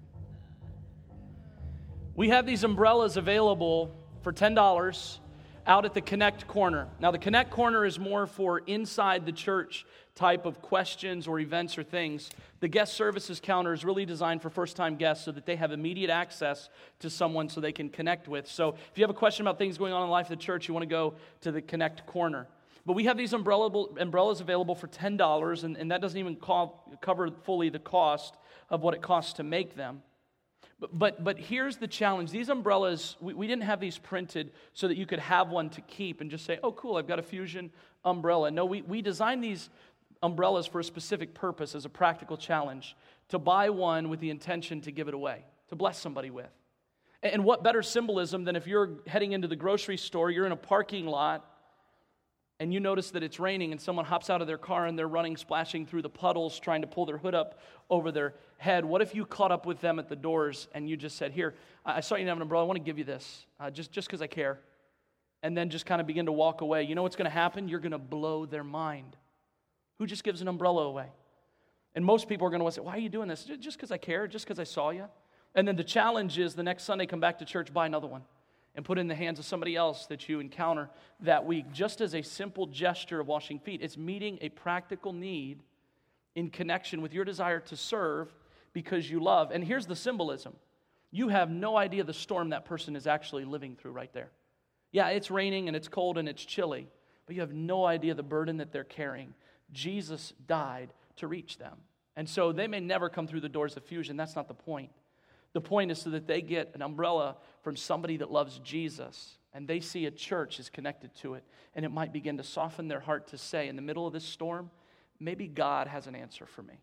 We have these umbrellas available for ten dollars out at the Connect Corner. Now, the Connect Corner is more for inside the church type of questions or events or things. The guest services counter is really designed for first-time guests so that they have immediate access to someone so they can connect with. So if you have a question about things going on in the life of the church, you want to go to the Connect Corner. But we have these umbrella, umbrellas available for ten dollars, and, and that doesn't even call, cover fully the cost of what it costs to make them. But but, but here's the challenge. These umbrellas, we, we didn't have these printed so that you could have one to keep and just say, oh, cool, I've got a Fusion umbrella. No, we, we designed these umbrellas for a specific purpose as a practical challenge, to buy one with the intention to give it away, to bless somebody with. And what better symbolism than if you're heading into the grocery store, you're in a parking lot, and you notice that it's raining and someone hops out of their car and they're running, splashing through the puddles, trying to pull their hood up over their head. What if you caught up with them at the doors and you just said, here, I saw you have an umbrella, I want to give you this, uh, just just because I care. And then just kind of begin to walk away. You know what's going to happen? You're going to blow their mind. Who just gives an umbrella away? And most people are going to say, why are you doing this? Just because I care, just because I saw you. And then the challenge is the next Sunday, come back to church, buy another one, and put it in the hands of somebody else that you encounter that week, just as a simple gesture of washing feet. It's meeting a practical need in connection with your desire to serve because you love. And here's the symbolism. You have no idea the storm that person is actually living through right there. Yeah, it's raining and it's cold and it's chilly, but you have no idea the burden that they're carrying. Jesus died to reach them. And so they may never come through the doors of Fusion. That's not the point. The point is so that they get an umbrella from somebody that loves Jesus, and they see a church is connected to it, and it might begin to soften their heart to say, in the middle of this storm, maybe God has an answer for me.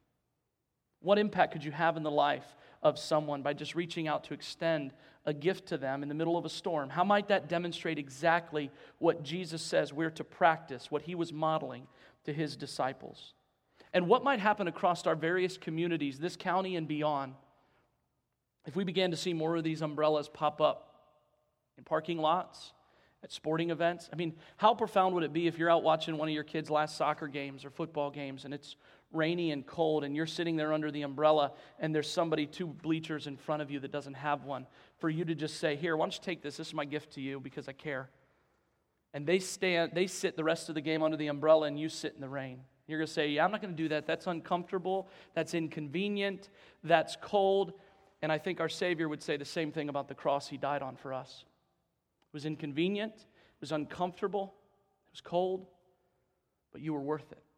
What impact could you have in the life of someone by just reaching out to extend a gift to them in the middle of a storm? How might that demonstrate exactly what Jesus says we're to practice, what he was modeling to his disciples? And what might happen across our various communities, this county and beyond, if we began to see more of these umbrellas pop up in parking lots, at sporting events? I mean, how profound would it be if you're out watching one of your kids' last soccer games or football games and it's rainy and cold and you're sitting there under the umbrella and there's somebody two bleachers in front of you that doesn't have one, for you to just say, here, why don't you take this? This is my gift to you because I care. And they stand, they sit the rest of the game under the umbrella and you sit in the rain. You're going to say, yeah, I'm not going to do that. That's uncomfortable. That's inconvenient. That's cold. And I think our Savior would say the same thing about the cross he died on for us. It was inconvenient, it was uncomfortable, it was cold, but you were worth it.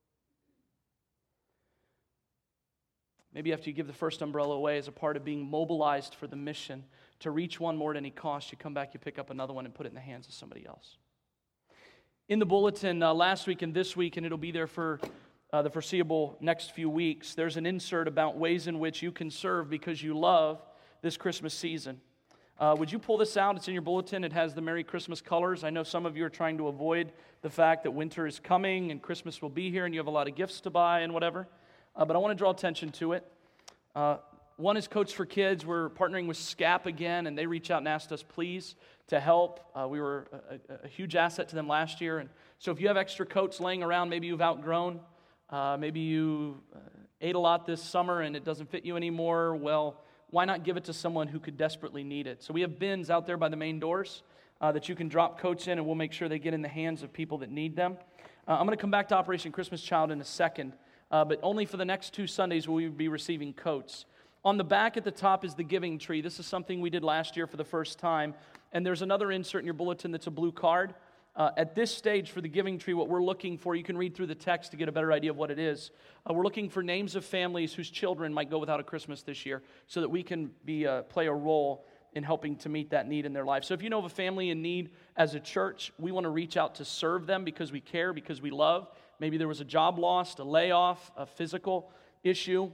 Maybe after you give the first umbrella away as a part of being mobilized for the mission to reach one more at any cost, you come back, you pick up another one and put it in the hands of somebody else. In the bulletin uh, last week and this week, and it'll be there for uh, the foreseeable next few weeks, there's an insert about ways in which you can serve because you love this Christmas season. Uh, would you pull this out? It's in your bulletin. It has the Merry Christmas colors. I know some of you are trying to avoid the fact that winter is coming and Christmas will be here and you have a lot of gifts to buy and whatever. Uh, but I want to draw attention to it. Uh, one is Coats for Kids. We're partnering with SCAP again, and they reached out and asked us, please, to help. Uh, we were a, a huge asset to them last year. And so if you have extra coats laying around, maybe you've outgrown, uh, maybe you uh, ate a lot this summer and it doesn't fit you anymore, well, why not give it to someone who could desperately need it? So we have bins out there by the main doors uh, that you can drop coats in, and we'll make sure they get in the hands of people that need them. Uh, I'm going to come back to Operation Christmas Child in a second, uh, but only for the next two Sundays will we be receiving coats. On the back at the top is the giving tree. This is something we did last year for the first time, and there's another insert in your bulletin that's a blue card. Uh, at this stage for the giving tree, what we're looking for, you can read through the text to get a better idea of what it is. Uh, we're looking for names of families whose children might go without a Christmas this year so that we can be uh, play a role in helping to meet that need in their life. So if you know of a family in need as a church, we want to reach out to serve them because we care, because we love. Maybe there was a job loss, a layoff, a physical issue,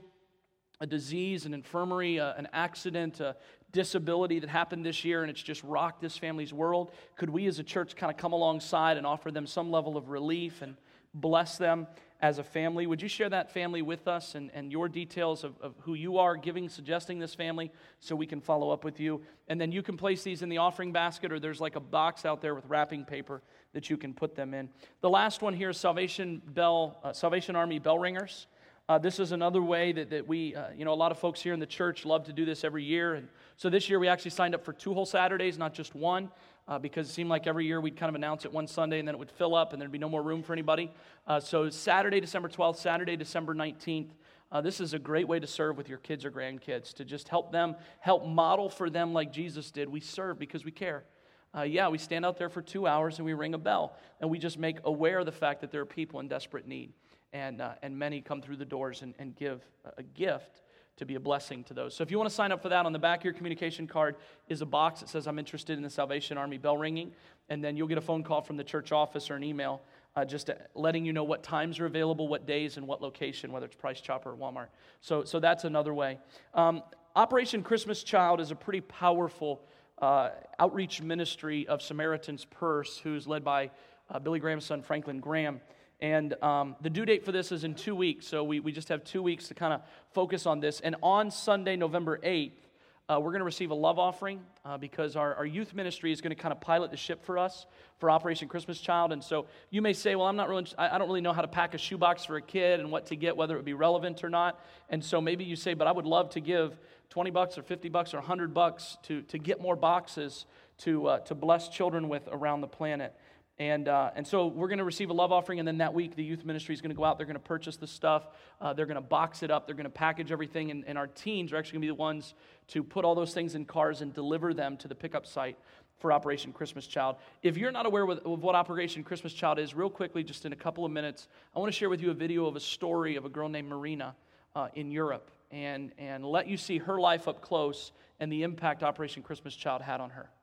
a disease, an infirmary, uh, an accident, a disability that happened this year, and it's just rocked this family's world. Could we as a church kind of come alongside and offer them some level of relief and bless them as a family? Would you share that family with us and, and your details of, of who you are giving, suggesting this family, so we can follow up with you? And then you can place these in the offering basket, or there's like a box out there with wrapping paper that you can put them in. The last one here is Salvation Bell, uh, Salvation Army bell ringers. Uh, this is another way that, that we, uh, you know, a lot of folks here in the church love to do this every year. And so this year we actually signed up for two whole Saturdays, not just one, uh, because it seemed like every year we'd kind of announce it one Sunday and then it would fill up and there'd be no more room for anybody. Uh, so Saturday, December twelfth, Saturday, December nineteenth, uh, this is a great way to serve with your kids or grandkids, to just help them, help model for them like Jesus did. We serve because we care. Uh, yeah, we stand out there for two hours and we ring a bell, and we just make aware of the fact that there are people in desperate need. And uh, and many come through the doors and, and give a gift to be a blessing to those. So if you want to sign up for that, on the back of your communication card is a box that says, I'm interested in the Salvation Army bell ringing. And then you'll get a phone call from the church office or an email uh, just to, letting you know what times are available, what days, and what location, whether it's Price Chopper or Walmart. So, so that's another way. Um, Operation Christmas Child is a pretty powerful uh, outreach ministry of Samaritan's Purse, who's led by uh, Billy Graham's son, Franklin Graham. And um, the due date for this is in two weeks, so we, we just have two weeks to kind of focus on this. And on Sunday, November eighth, uh, we're going to receive a love offering uh, because our, our youth ministry is going to kind of pilot the ship for us for Operation Christmas Child. And so you may say, well, I'm not really, I don't really know how to pack a shoebox for a kid and what to get, whether it would be relevant or not. And so maybe you say, but I would love to give twenty bucks or fifty bucks or one hundred bucks to, to get more boxes to, uh, to bless children with around the planet. And uh, and so we're going to receive a love offering, and then that week the youth ministry is going to go out. They're going to purchase the stuff. Uh, they're going to box it up. They're going to package everything, and, and our teens are actually going to be the ones to put all those things in cars and deliver them to the pickup site for Operation Christmas Child. If you're not aware of what Operation Christmas Child is, real quickly, just in a couple of minutes, I want to share with you a video of a story of a girl named Marina uh, in Europe, and, and let you see her life up close and the impact Operation Christmas Child had on her.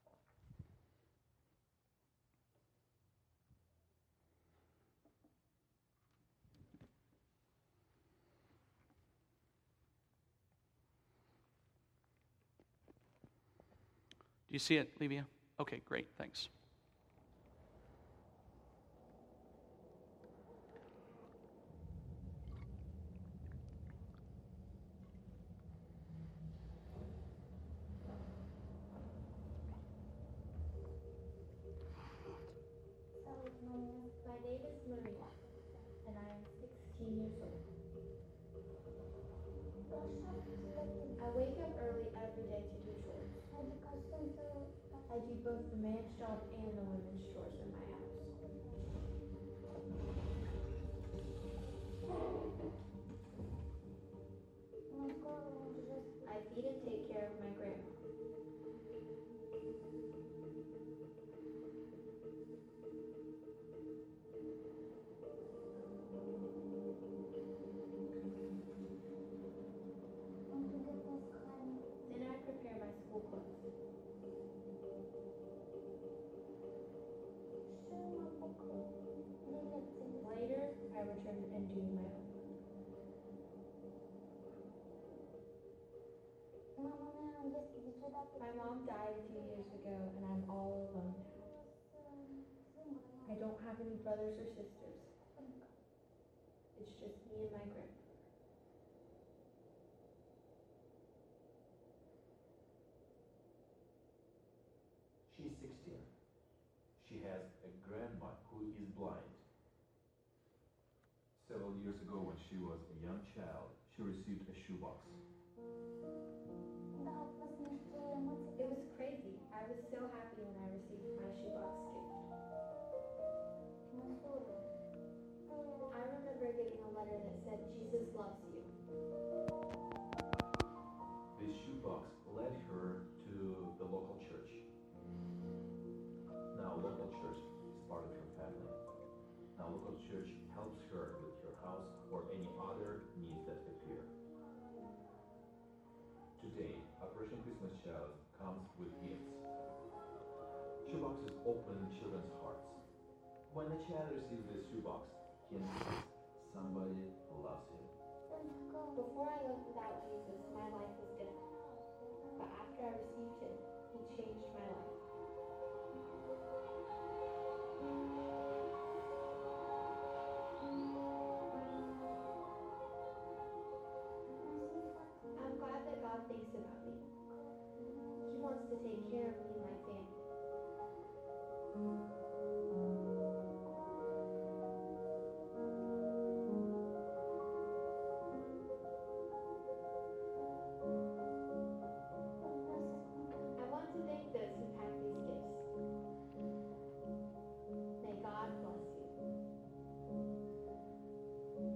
Do you see it, Livia? Okay, great, thanks. My name is Maria, and I am sixteen years old. I wake up early every day to do chores. I do both the man's job and the women's chores in my house. I feed and take care of my grandma. Then I prepare my school clothes. return and do my own work. My mom died a few years ago, and I'm all alone now. I don't have any brothers or sisters. It's just me and my grandpa. She's sixteen. She has a grandma who is blind. Several years ago, when she was a young child, she received a shoebox. It was crazy. I was so happy when I received my shoebox gift. I remember getting a letter that said, Jesus loves you. This shoebox led her to the local church. Now, local church is part of her family. Now, local church helps her with her house or any other needs that appear. Today, Operation Christmas Child comes with gifts. Shoeboxes open children's hearts. When a child receives this shoebox, he understands somebody loves him. Before I went without Jesus, my life was different. But after I received him, he changed my life. I'm glad that God thinks about me. He wants to take care of me and my family. I want to thank those who packed these gifts. May God bless you.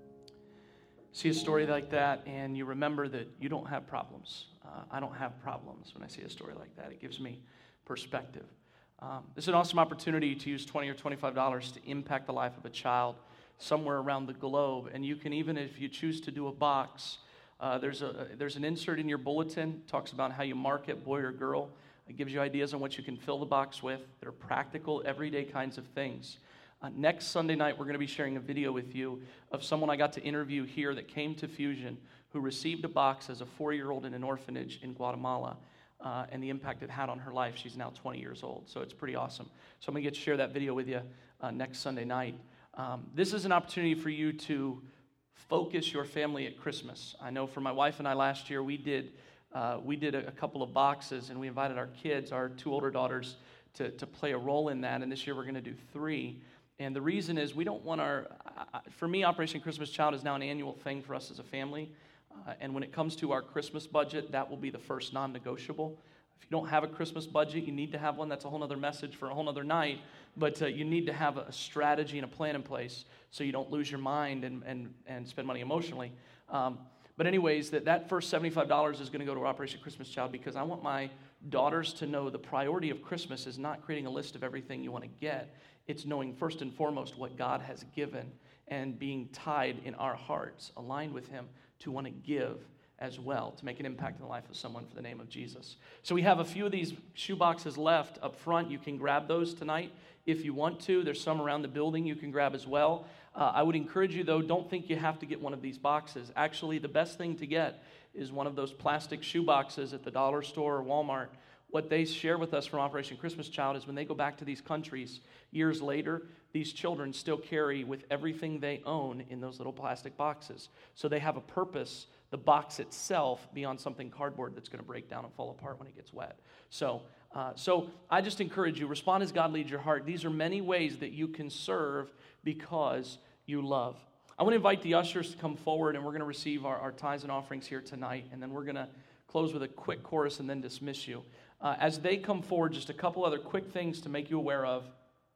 See a story like that, and you remember that you don't have problems. Uh, I don't have problems when I see a story like that. It gives me perspective. Um, this is an awesome opportunity to use twenty or twenty-five dollars to impact the life of a child somewhere around the globe. And you can, even if you choose to do a box, uh, there's a there's an insert in your bulletin, talks about how you mark it, boy or girl. It gives you ideas on what you can fill the box with. They're practical, everyday kinds of things. Uh, next Sunday night, we're going to be sharing a video with you of someone I got to interview here that came to Fusion who received a box as a four-year-old in an orphanage in Guatemala, uh, and the impact it had on her life. She's now twenty years old, so it's pretty awesome. So I'm going to get to share that video with you uh, next Sunday night. Um, this is an opportunity for you to focus your family at Christmas. I know for my wife and I last year, we did uh, we did a, a couple of boxes, and we invited our kids, our two older daughters, to, to play a role in that, and this year we're going to do three. And the reason is we don't want our, uh, for me, Operation Christmas Child is now an annual thing for us as a family. Uh, and when it comes to our Christmas budget, that will be the first non-negotiable. If you don't have a Christmas budget, you need to have one. That's a whole other message for a whole other night. But uh, you need to have a strategy and a plan in place so you don't lose your mind and, and, and spend money emotionally. Um, but anyways, that, that first seventy-five dollars is going to go to Operation Christmas Child because I want my daughters to know the priority of Christmas is not creating a list of everything you want to get. It's knowing first and foremost what God has given and being tied in our hearts, aligned with Him to want to give as well, to make an impact in the life of someone for the name of Jesus. So we have a few of these shoe boxes left up front. You can grab those tonight if you want to. There's some around the building you can grab as well. Uh, I would encourage you, though, don't think you have to get one of these boxes. Actually, the best thing to get is one of those plastic shoe boxes at the dollar store or Walmart. What they share with us from Operation Christmas Child is when they go back to these countries years later, these children still carry with everything they own in those little plastic boxes. So they have a purpose, the box itself, beyond something cardboard that's going to break down and fall apart when it gets wet. So, uh, so I just encourage you, respond as God leads your heart. These are many ways that you can serve because you love. I want to invite the ushers to come forward, and we're going to receive our, our tithes and offerings here tonight, and then we're going to close with a quick chorus and then dismiss you. Uh, as they come forward, just a couple other quick things to make you aware of.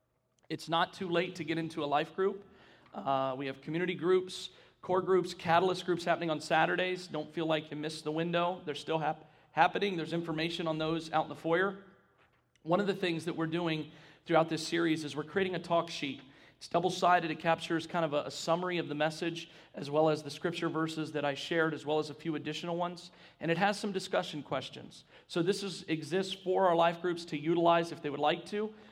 It's not too late to get into a life group. Uh, we have community groups, core groups, catalyst groups happening on Saturdays. Don't feel like you missed the window. They're still hap- happening. There's information on those out in the foyer. One of the things that we're doing throughout this series is we're creating a talk sheet. It's double-sided. It captures kind of a, a summary of the message as well as the scripture verses that I shared as well as a few additional ones. And it has some discussion questions. So this is, exists for our life groups to utilize if they would like to.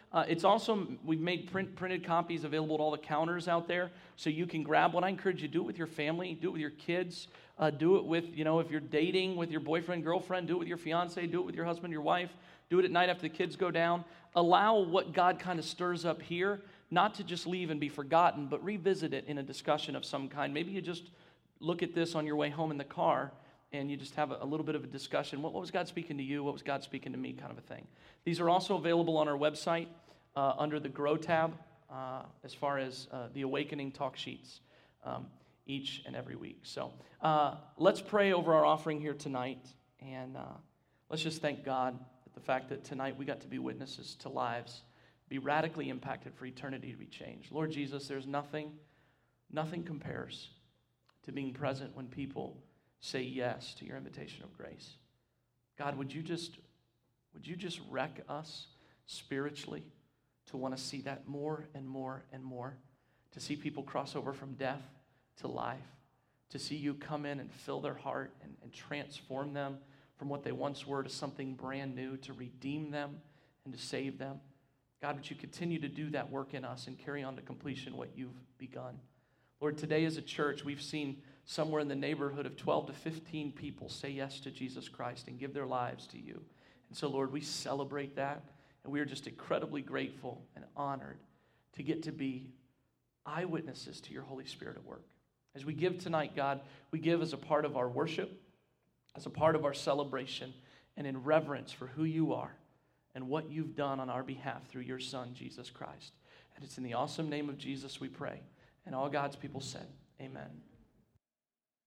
Uh, it's also, we've made print, printed copies available at all the counters out there, so you can grab one. I encourage you, do it with your family, do it with your kids, uh, do it with, you know, if you're dating with your boyfriend, girlfriend, do it with your fiance, do it with your husband, your wife, do it at night after the kids go down. Allow what God kind of stirs up here, not to just leave and be forgotten, but revisit it in a discussion of some kind. Maybe you just look at this on your way home in the car, and you just have a, a little bit of a discussion. What, what was God speaking to you? What was God speaking to me, kind of a thing. These are also available on our website uh, under the Grow tab uh, as far as uh, the Awakening talk sheets um, each and every week. So uh, let's pray over our offering here tonight, and uh, let's just thank God for the fact that tonight we got to be witnesses to lives, be radically impacted for eternity to be changed. Lord Jesus, there's nothing, nothing compares to being present when people say yes to your invitation of grace. God, would you just, would you just wreck us spiritually to want to see that more and more and more, to see people cross over from death to life, to see you come in and fill their heart and, and transform them from what they once were to something brand new, to redeem them and to save them. God, would you continue to do that work in us and carry on to completion what you've begun. Lord, today as a church, we've seen somewhere in the neighborhood of twelve to fifteen people say yes to Jesus Christ and give their lives to you. And so, Lord, we celebrate that, and we are just incredibly grateful and honored to get to be eyewitnesses to your Holy Spirit at work. As we give tonight, God, we give as a part of our worship, as a part of our celebration, and in reverence for who you are and what you've done on our behalf through your Son, Jesus Christ. And it's in the awesome name of Jesus we pray. And all God's people said, amen.